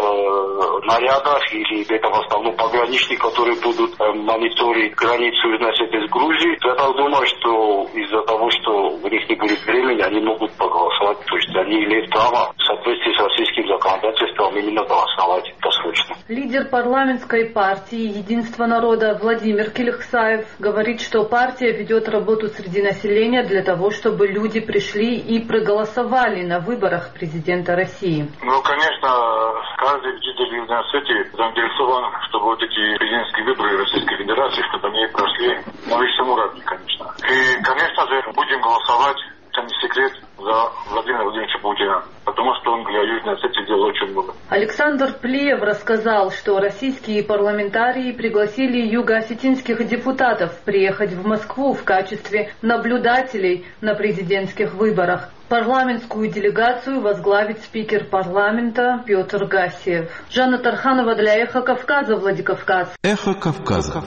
в нарядах, или это в основном пограничники, которые будут мониторить границу Южной Осетии с Грузией, я так думаю, что из-за того, что у них не будет времени, они могут проголосовать. То есть они имеют право в соответствии с российским законодательством именно голосовать досрочно.
Лидер парламентской партии «Единство народа» Владимир Келехсаев говорит, что партия ведет работу среди населения для того, чтобы люди пришли и проголосовали на выборах президента России.
Ну, конечно, каждый житель Южной Осетии заинтересован, чтобы вот эти президентские выборы Российской Федерации, чтобы они прошли на высшем уровне, конечно. И, конечно же, будем голосовать, это не секрет, за Владимира Владимировича Путина, потому что он для Южной Осетии делал очень много.
Александр Плиев рассказал, что российские парламентарии пригласили юго-осетинских депутатов приехать в Москву в качестве наблюдателей на президентских выборах. Парламентскую делегацию возглавит спикер парламента Петр Гассиев. Жанна Тарханова для «Эхо Кавказа», Владикавказ.
«Эхо Кавказа».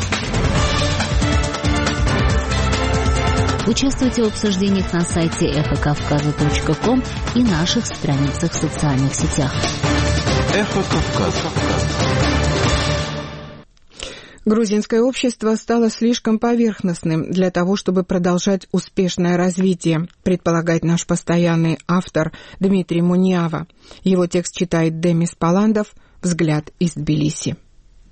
Участвуйте в обсуждениях на сайте эхокавказа.ком и наших страницах в социальных сетях.
«Эхо Кавказа».
Грузинское общество стало слишком поверхностным для того, чтобы продолжать успешное развитие, предполагает наш постоянный автор Дмитрий Муниава. Его текст читает Демис Паландов. Взгляд из Тбилиси.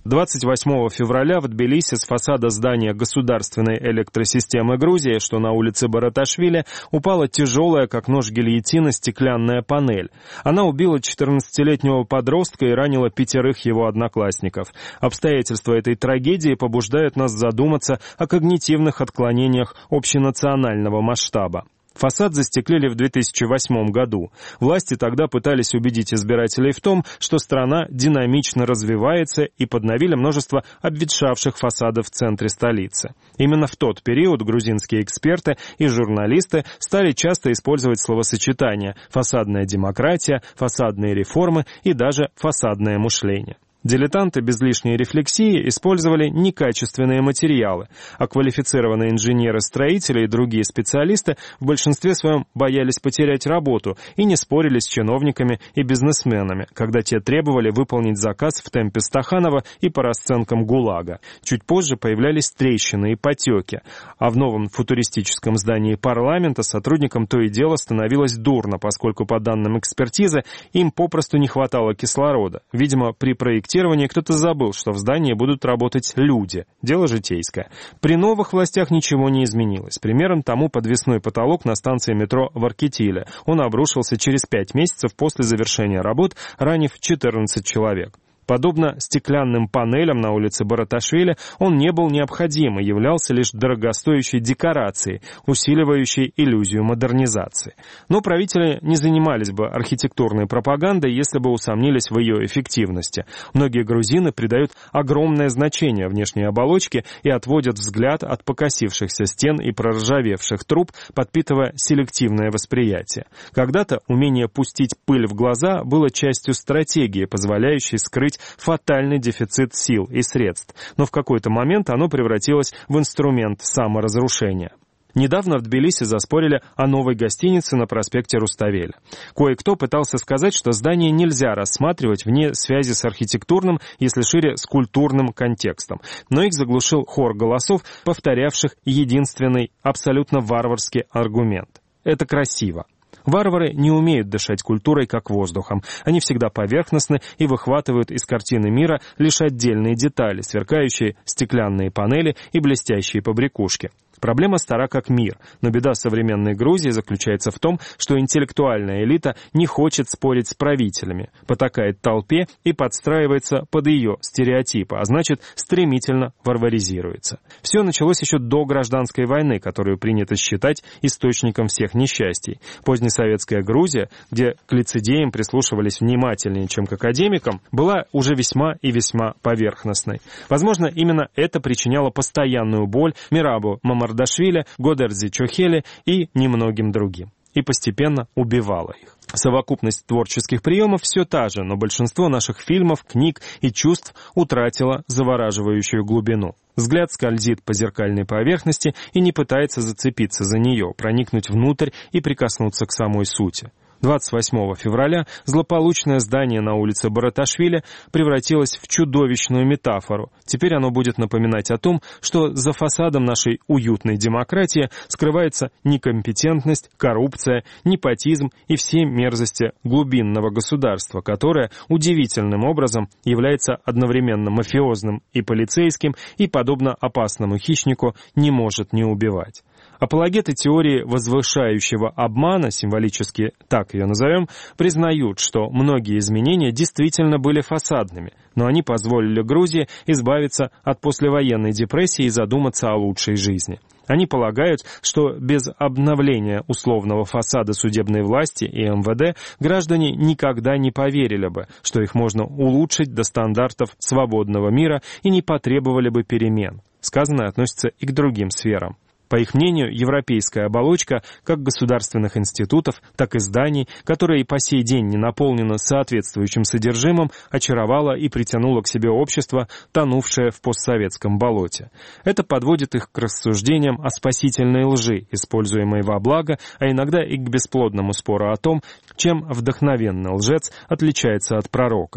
28 февраля в Тбилиси с фасада здания Государственной электросистемы Грузии, что на улице Бараташвили, упала тяжелая, как нож гильотина, стеклянная панель. Она убила 14-летнего подростка и ранила 5 его одноклассников. Обстоятельства этой трагедии побуждают нас задуматься о когнитивных отклонениях общенационального масштаба. Фасад застеклили в 2008 году. Власти тогда пытались убедить избирателей в том, что страна динамично развивается, и подновили множество обветшавших фасадов в центре столицы. Именно в тот период грузинские эксперты и журналисты стали часто использовать словосочетания «фасадная демократия», «фасадные реформы» и даже «фасадное мышление». Дилетанты без лишней рефлексии использовали некачественные материалы, а квалифицированные инженеры-строители и другие специалисты в большинстве своем боялись потерять работу и не спорили с чиновниками и бизнесменами, когда те требовали выполнить заказ в темпе Стаханова и по расценкам ГУЛАГа. Чуть позже появлялись трещины и потеки, а в новом футуристическом здании парламента сотрудникам то и дело становилось дурно, поскольку, по данным экспертизы, им попросту не хватало кислорода. Видимо, при проектировании кто-то забыл, что в здании будут работать люди. Дело житейское. При новых властях ничего не изменилось. Примером тому подвесной потолок на станции метро в Аркетиле. Он обрушился через 5 месяцев после завершения работ, ранив 14 человек. Подобно стеклянным панелям на улице Бараташвили, он не был необходим и являлся лишь дорогостоящей декорацией, усиливающей иллюзию модернизации. Но правители не занимались бы архитектурной пропагандой, если бы усомнились в ее эффективности. Многие грузины придают огромное значение внешней оболочке и отводят взгляд от покосившихся стен и проржавевших труб, подпитывая селективное восприятие. Когда-то умение пустить пыль в глаза было частью стратегии, позволяющей скрыть фатальный дефицит сил и средств, но в какой-то момент оно превратилось в инструмент саморазрушения. Недавно в Тбилиси заспорили о новой гостинице на проспекте Руставели. Кое-кто пытался сказать, что здание нельзя рассматривать вне связи с архитектурным, если шире, с культурным контекстом. Но их заглушил хор голосов, повторявших единственный, абсолютно варварский аргумент. Это красиво. Варвары не умеют дышать культурой как воздухом. Они всегда поверхностны и выхватывают из картины мира лишь отдельные детали, сверкающие стеклянные панели и блестящие побрякушки. Проблема стара как мир, но беда современной Грузии заключается в том, что интеллектуальная элита не хочет спорить с правителями, потакает толпе и подстраивается под ее стереотипы, а значит, стремительно варваризируется. Все началось еще до гражданской войны, которую принято считать источником всех несчастий. Позднесоветская Грузия, где к лицедеям прислушивались внимательнее, чем к академикам, была уже весьма и весьма поверхностной. Возможно, именно это причиняло постоянную боль Мирабу Мамардашвили, Годердзе Чохеле и немногим другим, и постепенно убивала их. Совокупность творческих приемов все та же, но большинство наших фильмов, книг и чувств утратило завораживающую глубину. Взгляд скользит по зеркальной поверхности и не пытается зацепиться за нее, проникнуть внутрь и прикоснуться к самой сути. 28 февраля злополучное здание на улице Бараташвили превратилось в чудовищную метафору. Теперь оно будет напоминать о том, что за фасадом нашей уютной демократии скрывается некомпетентность, коррупция, непотизм и все мерзости глубинного государства, которое удивительным образом является одновременно мафиозным и полицейским и, подобно опасному хищнику, не может не убивать. Апологеты теории возвышающего обмана, символически так ее назовем, признают, что многие изменения действительно были фасадными, но они позволили Грузии избавиться от послевоенной депрессии и задуматься о лучшей жизни. Они полагают, что без обновления условного фасада судебной власти и МВД граждане никогда не поверили бы, что их можно улучшить до стандартов свободного мира и не потребовали бы перемен. Сказанное относится и к другим сферам. По их мнению, европейская оболочка как государственных институтов, так и зданий, которая и по сей день не наполнена соответствующим содержимым, очаровала и притянула к себе общество, тонувшее в постсоветском болоте. Это подводит их к рассуждениям о спасительной лжи, используемой во благо, а иногда и к бесплодному спору о том, чем вдохновенный лжец отличается от пророка.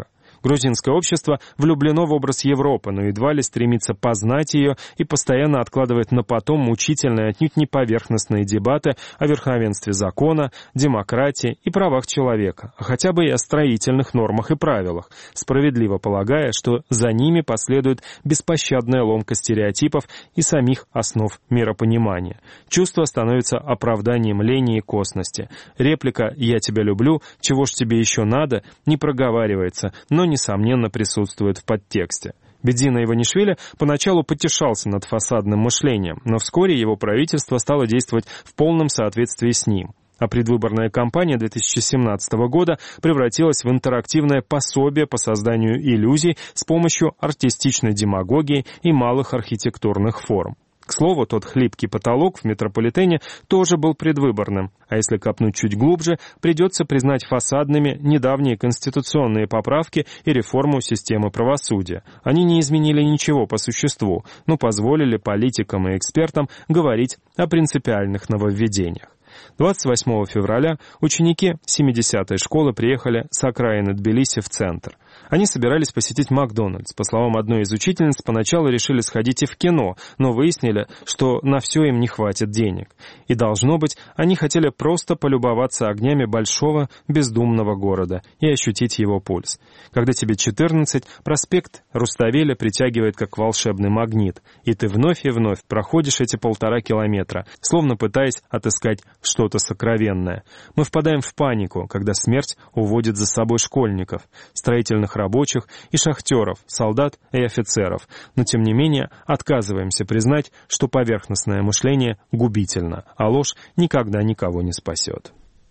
Грузинское общество влюблено в образ Европы, но едва ли стремится познать ее и постоянно откладывает на потом мучительные, отнюдь не поверхностные дебаты о верховенстве закона, демократии и правах человека, а хотя бы и о строительных нормах и правилах, справедливо полагая, что за ними последует беспощадная ломка стереотипов и самих основ миропонимания. Чувство становится оправданием лени и косности. Реплика «я тебя люблю, чего ж тебе еще надо» не проговаривается, но, несомненно, присутствует в подтексте. Бедзина Иванишвили поначалу потешался над фасадным мышлением, но вскоре его правительство стало действовать в полном соответствии с ним. А предвыборная кампания 2017 года превратилась в интерактивное пособие по созданию иллюзий с помощью артистичной демагогии и малых архитектурных форм. К слову, тот хлипкий потолок в метрополитене тоже был предвыборным, а если копнуть чуть глубже, придется признать фасадными недавние конституционные поправки и реформу системы правосудия. Они не изменили ничего по существу, но позволили политикам и экспертам говорить о принципиальных нововведениях. 28 февраля ученики 70-й школы приехали с окраины Тбилиси в центр. Они собирались посетить Макдональдс. По словам одной из учительниц, поначалу решили сходить и в кино, но выяснили, что на все им не хватит денег. И, должно быть, они хотели просто полюбоваться огнями большого бездумного города и ощутить его пульс. Когда тебе 14, проспект Руставеля притягивает как волшебный магнит, и ты вновь и вновь проходишь эти 1,5 километра, словно пытаясь отыскать что-то сокровенное. Мы впадаем в панику, когда смерть уводит за собой школьников, строительных рабочих и шахтеров, солдат и офицеров, но тем не менее отказываемся признать, что поверхностное мышление губительно, а ложь никогда никого не спасет.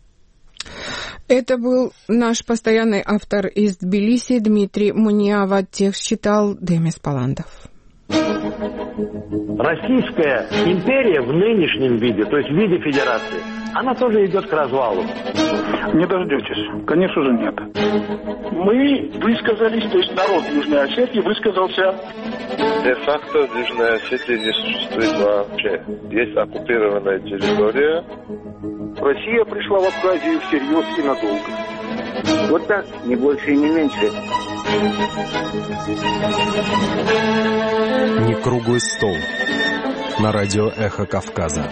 Это был наш постоянный автор из Тбилиси Дмитрий Муниава. Текст читал Демис Паландов.
Российская империя в нынешнем виде, то есть в виде федерации, она тоже идет к развалу.
Не дождетесь. Конечно же, нет. Мы высказались, то есть народ Южной Осетии высказался.
Де-факто Южная Осетия не существует вообще. Есть оккупированная территория.
Россия пришла в Абхазию всерьез и надолго.
Вот так, не больше и не меньше.
Не круглый стол. На радио «Эхо Кавказа».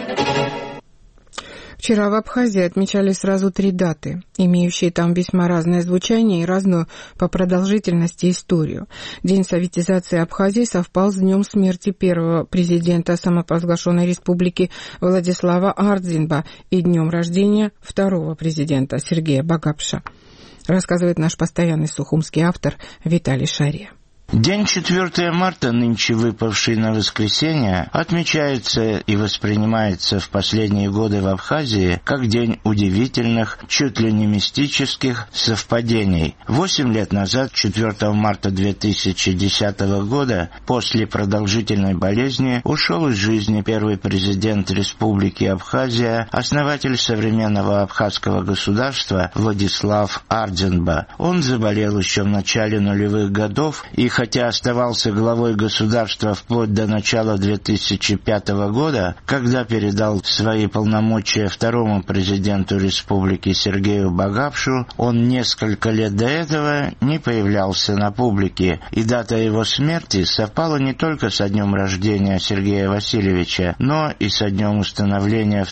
Вчера в Абхазии отмечали сразу 3 даты, имеющие там весьма разное звучание и разную по продолжительности историю. День советизации Абхазии совпал с днем смерти первого президента самопровозглашенной республики Владислава Ардзинба и днем рождения второго президента Сергея Багапша, рассказывает наш постоянный сухумский автор Виталий Шария.
День 4 марта, нынче выпавший на воскресенье, отмечается и воспринимается в последние годы в Абхазии как день удивительных, чуть ли не мистических совпадений. 8 лет назад, 4 марта 2010 года, после продолжительной болезни, ушел из жизни первый президент Республики Абхазия, основатель современного абхазского государства Владислав Ардзинба. Он заболел еще в начале нулевых годов и, хотя оставался главой государства вплоть до начала 2005 года, когда передал свои полномочия второму президенту республики Сергею Багапшу, он несколько лет до этого не появлялся на публике, и дата его смерти совпала не только со днем рождения Сергея Васильевича, но и со днем установления в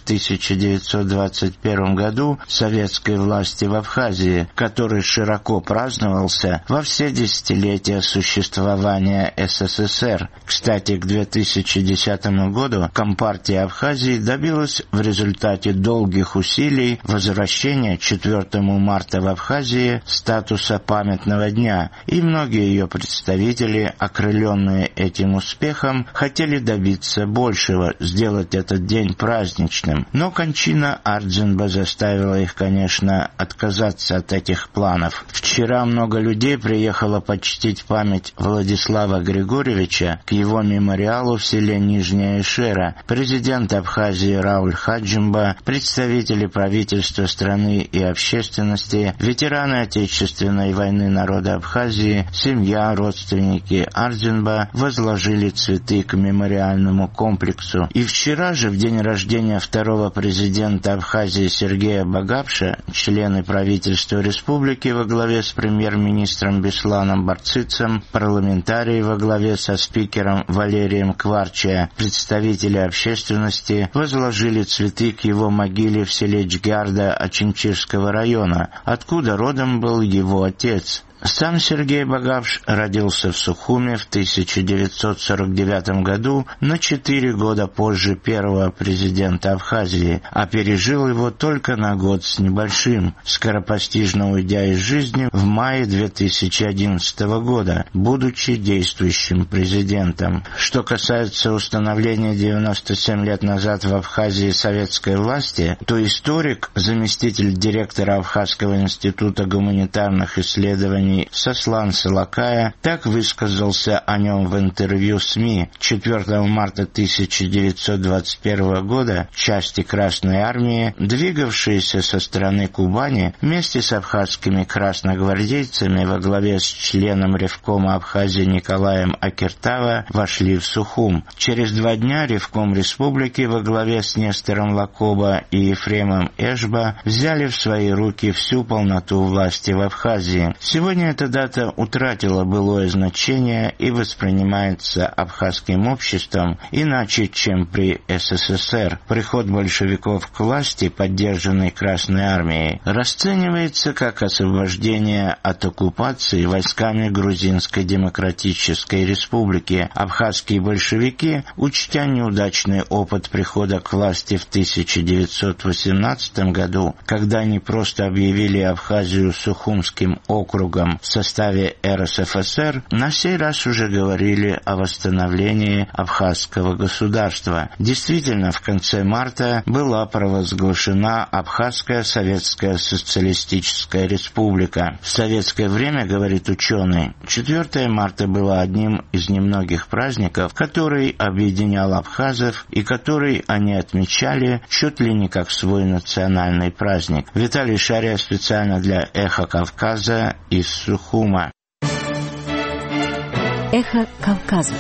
1921 году советской власти в Абхазии, который широко праздновался во все десятилетия существования СССР. Кстати, к 2010 году Компартия Абхазии добилась в результате долгих усилий возвращения 4 марта в Абхазии статуса памятного дня, и многие ее представители, окрыленные этим успехом, хотели добиться большего, сделать этот день праздничным. Но кончина Ардзинба заставила их, конечно, отказаться от этих планов. Вчера много людей приехало почтить память память Владислава Григорьевича к его мемориалу в селе Нижняя Эшера президент Абхазии Рауль Хаджимба, представители правительства страны и общественности, ветераны Отечественной войны народа Абхазии, семья, родственники Ардзинба возложили цветы к мемориальному комплексу. И вчера же, в день рождения второго президента Абхазии Сергея Багапша, члены правительства республики во главе с премьер-министром Бесланом Барцицем, парламентарии во главе со спикером Валерием Кварча, представители общественности возложили цветы к его могиле в селе Джгарда Очимчирского района, откуда родом был его отец. Сам Сергей Багапш родился в Сухуме в 1949 году, на 4 года позже первого президента Абхазии, а пережил его только на год с небольшим, скоропостижно уйдя из жизни в мае 2011 года, будучи действующим президентом. Что касается установления 97 лет назад в Абхазии советской власти, то историк, заместитель директора Абхазского института гуманитарных исследований Сослан Салакая так высказался о нем в интервью СМИ. 4 марта 1921 года части Красной Армии, двигавшиеся со стороны Кубани, вместе с абхазскими красногвардейцами во главе с членом Ревкома Абхазии Николаем Акертава, вошли в Сухум. Через 2 дня Ревком Республики во главе с Нестором Лакоба и Ефремом Эшба взяли в свои руки всю полноту власти в Абхазии. Сегодня эта дата утратила былое значение и воспринимается абхазским обществом иначе, чем при СССР. Приход большевиков к власти, поддержанный Красной Армией, расценивается как освобождение от оккупации войсками Грузинской Демократической Республики. Абхазские большевики, учтя неудачный опыт прихода к власти в 1918 году, когда они просто объявили Абхазию Сухумским округом в составе РСФСР, на сей раз уже говорили о восстановлении абхазского государства. Действительно, в конце марта была провозглашена Абхазская Советская Социалистическая Республика. В советское время, говорит ученый, 4 марта было одним из немногих праздников, который объединял абхазов и который они отмечали чуть ли не как свой национальный праздник. Виталий Шария специально для «Эхо Кавказа» из Сухума.
Эхо Кавказа.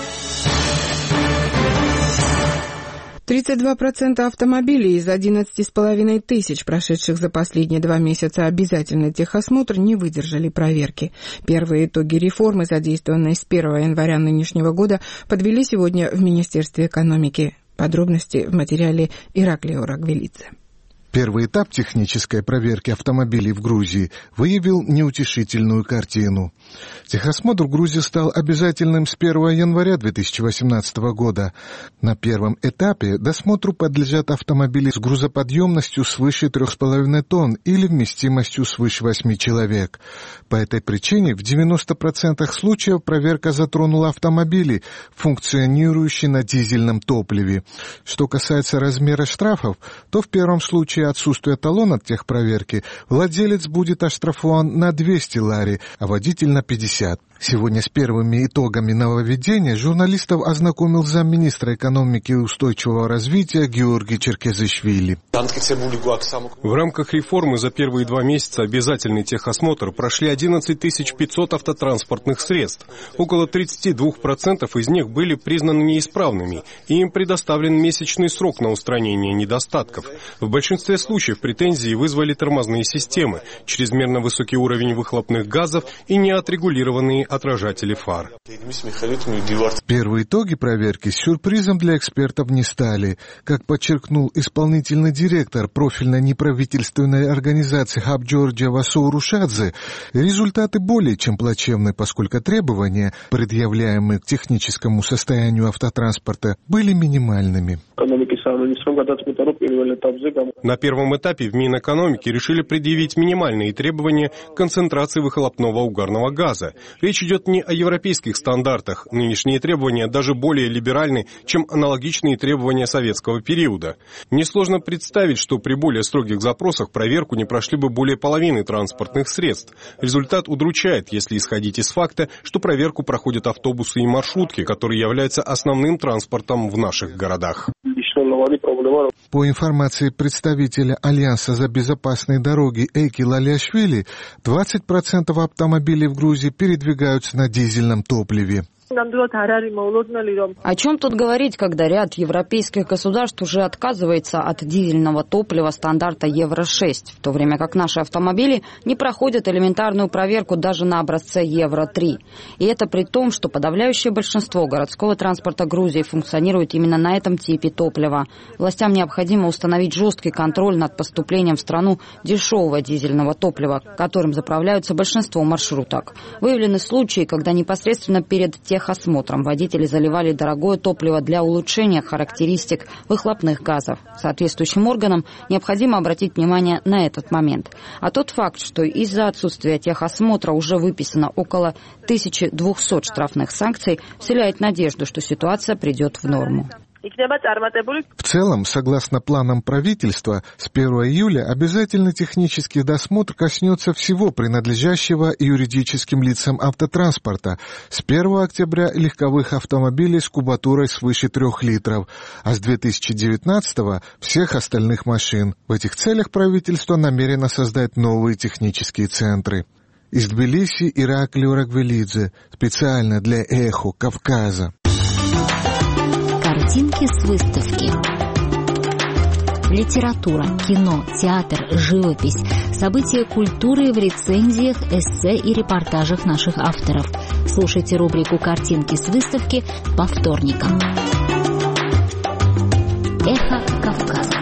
32% автомобилей из 11,5 тысяч, прошедших за последние 2 месяца обязательный техосмотр, не выдержали проверки. Первые итоги реформы, задействованной с 1 января нынешнего года, подвели сегодня в Министерстве экономики. Подробности в материале Ираклия Рагвелидзе.
Первый этап технической проверки автомобилей в Грузии выявил неутешительную картину. Техосмотр в Грузии стал обязательным с 1 января 2018 года. На первом этапе досмотру подлежат автомобили с грузоподъемностью свыше 3,5 тонн или вместимостью свыше 8 человек. По этой причине в 90% случаев проверка затронула автомобили, функционирующие на дизельном топливе. Что касается размера штрафов, то в первом случае отсутствие талона от техпроверки владелец будет оштрафован на 200 лари, а водитель на 50. Сегодня с первыми итогами нововведения журналистов ознакомил замминистра экономики и устойчивого развития Георгий Черкезишвили.
В рамках реформы за первые 2 месяца обязательный техосмотр прошли 11 500 автотранспортных средств. Около 32% из них были признаны неисправными, и им предоставлен месячный срок на устранение недостатков. В большинстве случаев претензии вызвали тормозные системы, чрезмерно высокий уровень выхлопных газов и неотрегулированные отражатели фар.
Первые итоги проверки сюрпризом для экспертов не стали. Как подчеркнул исполнительный директор профильной неправительственной организации Хаб Джорджия Васоу Рушадзе, результаты более чем плачевны, поскольку требования, предъявляемые к техническому состоянию автотранспорта, были минимальными.
На первом этапе в Минэкономике решили предъявить минимальные требования к концентрации выхлопного угарного газа. Речь Речь идет не о европейских стандартах. Нынешние требования даже более либеральны, чем аналогичные требования советского периода. Несложно представить, что при более строгих запросах проверку не прошли бы более половины транспортных средств. Результат удручает, если исходить из факта, что проверку проходят автобусы и маршрутки, которые являются основным транспортом в наших городах.
По информации представителя Альянса за безопасные дороги Эйки Лалиашвили, 20% автомобилей в Грузии передвигаются на дизельном топливе.
О чем тут говорить, когда ряд европейских государств уже отказывается от дизельного топлива стандарта Евро-6, в то время как наши автомобили не проходят элементарную проверку даже на образце Евро-3. И это при том, что подавляющее большинство городского транспорта Грузии функционирует именно на этом типе топлива. Властям необходимо установить жесткий контроль над поступлением в страну дешевого дизельного топлива, которым заправляются большинство маршруток. Выявлены случаи, когда непосредственно перед техосмотром водители заливали дорогое топливо для улучшения характеристик выхлопных газов. Соответствующим органам необходимо обратить внимание на этот момент. А тот факт, что из-за отсутствия техосмотра уже выписано около 1200 штрафных санкций, вселяет надежду, что ситуация придет в норму.
В целом, согласно планам правительства, с 1 июля обязательный технический досмотр коснется всего принадлежащего юридическим лицам автотранспорта, с 1 октября легковых автомобилей с кубатурой свыше 3 литров, а с 2019 всех остальных машин. В этих целях правительство намерено создать новые технические центры. Из Тбилиси Ираклий Урагвелидзе, специально для «Эхо Кавказа».
Картинки с выставки. Литература, кино, театр, живопись, события культуры в рецензиях, эссе и репортажах наших авторов. Слушайте рубрику «Картинки с выставки» по вторникам. Эхо Кавказа.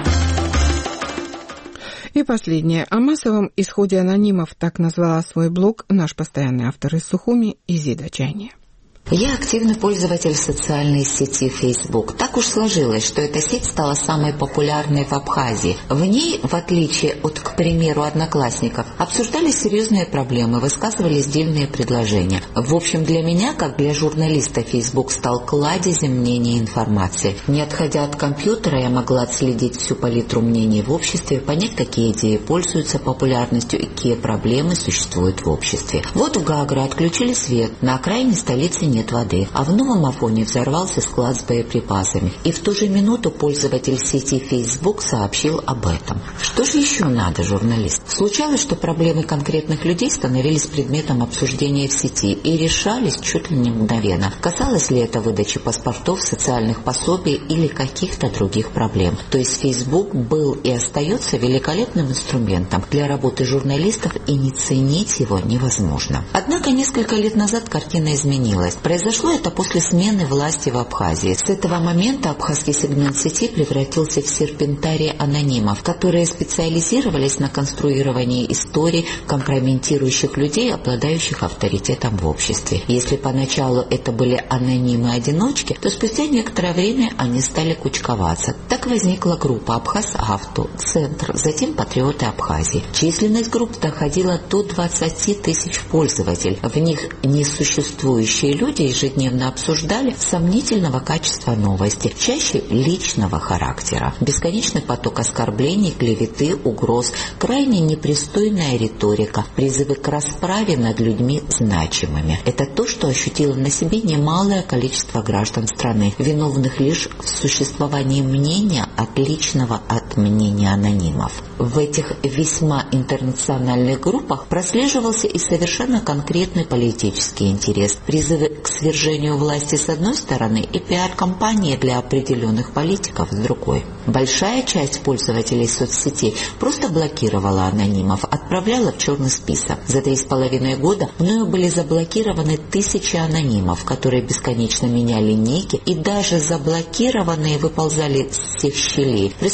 И последнее. О массовом исходе анонимов, так назвала свой блог наш постоянный автор из Сухуми Изида Чайни.
Я активный пользователь социальной сети Facebook. Так уж сложилось, что эта сеть стала самой популярной в Абхазии. В ней, в отличие от, к примеру, Одноклассников, обсуждались серьезные проблемы, высказывались дельные предложения. В общем, для меня, как для журналиста, Facebook стал кладезем мнений и информации. Не отходя от компьютера, я могла отследить всю палитру мнений в обществе, понять, какие идеи пользуются популярностью и какие проблемы существуют в обществе. Вот в Гагры отключили свет, на окраине столицы нет воды, а в Новом Афоне взорвался склад с боеприпасами. И в ту же минуту пользователь сети Facebook сообщил об этом. Что же еще надо, журналист? Случалось, что проблемы конкретных людей становились предметом обсуждения в сети и решались чуть ли не мгновенно. Касалось ли это выдачи паспортов, социальных пособий или каких-то других проблем. То есть Facebook был и остается великолепным инструментом для работы журналистов, и не ценить его невозможно. Однако несколько лет назад картина изменилась. Произошло это после смены власти в Абхазии. С этого момента абхазский сегмент сети превратился в серпентарий анонимов, которые специализировались на конструировании историй, компрометирующих людей, обладающих авторитетом в обществе. Если поначалу это были анонимы-одиночки, то спустя некоторое время они стали кучковаться. Так возникла группа «Абхаз-Авто», «Центр», затем «Патриоты Абхазии». Численность групп доходила до 20 тысяч пользователей. В них несуществующие люди ежедневно обсуждали сомнительного качества новости, чаще личного характера. Бесконечный поток оскорблений, клеветы, угроз, крайне непристойная риторика, призывы к расправе над людьми значимыми. Это то, что ощутило на себе немалое количество граждан страны, виновных лишь в существовании мнения, отличного от мнения анонимов. В этих весьма интернациональных группах прослеживался и совершенно конкретный политический интерес, призывы к свержению власти с одной стороны и пиар-кампании для определенных политиков с другой. Большая часть пользователей соцсетей просто блокировала анонимов, отправляла в черный список. За 3,5 года мною были заблокированы тысячи анонимов, которые бесконечно меняли ники, и даже заблокированные выползали с всех щелей, присылали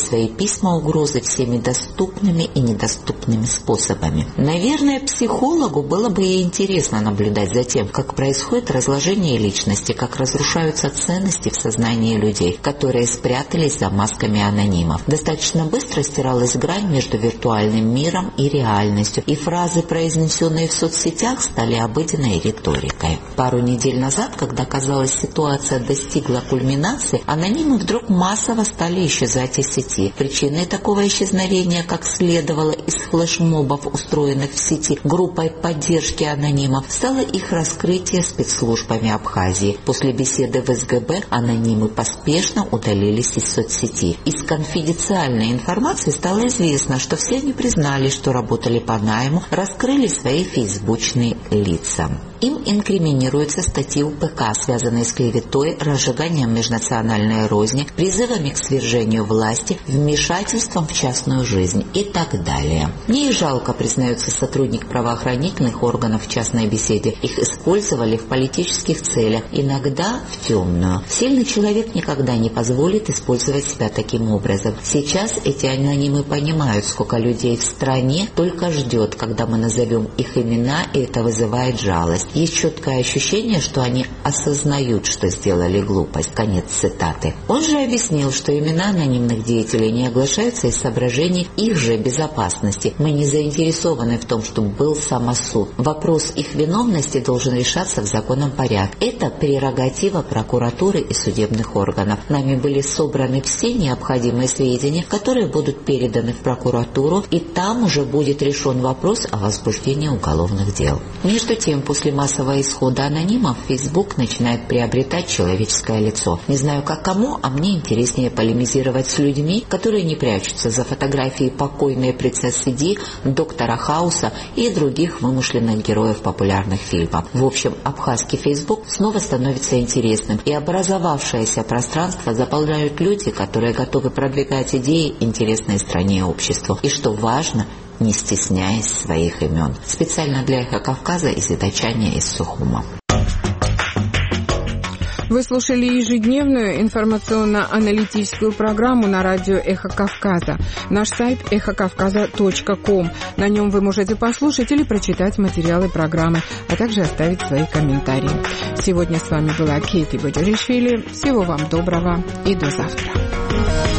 свои письма угрозы всеми доступными и недоступными способами. Наверное, психологу было бы и интересно наблюдать за тем, как происходит разложение личности, как разрушаются ценности в сознании людей, которые спрятались за масками анонимов. Достаточно быстро стиралась грань между виртуальным миром и реальностью, и фразы, произнесенные в соцсетях, стали обыденной риторикой. Пару недель назад, когда, казалось, ситуация достигла кульминации, анонимы вдруг массово стали исчезать из сети. Причиной такого исчезновения, как следовало из флешмобов, устроенных в сети группой поддержки анонимов, стало их раскрытие спецслужбами Абхазии. После беседы в СГБ анонимы поспешно удалились из соцсети. Из конфиденциальной информации стало известно, что все они признали, что работали по найму, раскрыли свои фейсбучные лица. Им инкриминируются статьи УПК, связанные с клеветой, разжиганием межнациональной розни, призывами к свержению власти, вмешательством в частную жизнь и так далее. Мне и жалко, признается сотрудник правоохранительных органов в частной беседе. Их использовали в политических целях, иногда в темную. Сильный человек никогда не позволит использовать себя таким образом. Сейчас эти анонимы понимают, сколько людей в стране только ждет, когда мы назовем их имена, и это вызывает жалость. Есть четкое ощущение, что они осознают, что сделали глупость. Конец цитаты. Он же объяснил, что имена анонимных деятелей не оглашаются из соображений их же безопасности. Мы не заинтересованы в том, чтобы был самосуд. Вопрос их виновности должен решаться в законном порядке. Это прерогатива прокуратуры и судебных органов. Нами были собраны все необходимые сведения, которые будут переданы в прокуратуру, и там уже будет решен вопрос о возбуждении уголовных дел. Между тем, после массового исхода анонимов Facebook начинает приобретать человеческое лицо. Не знаю, как кому, а мне интереснее полемизировать с людьми, которые не прячутся за фотографией покойной принцессы Ди, доктора Хауса и других вымышленных героев популярных фильмов. В общем, абхазский Facebook снова становится интересным, и образовавшееся пространство заполняют люди, которые готовы продвигать идеи, интересные стране и обществу. И что важно, не стесняясь своих имен. Специально для «Эхо Кавказа» из Итачания из Сухума.
Вы слушали ежедневную информационно-аналитическую программу на радио «Эхо Кавказа». Наш сайт эхокавказа.ком. На нем вы можете послушать или прочитать материалы программы, а также оставить свои комментарии. Сегодня с вами была Кейти Боджоришвили. Всего вам доброго и до завтра.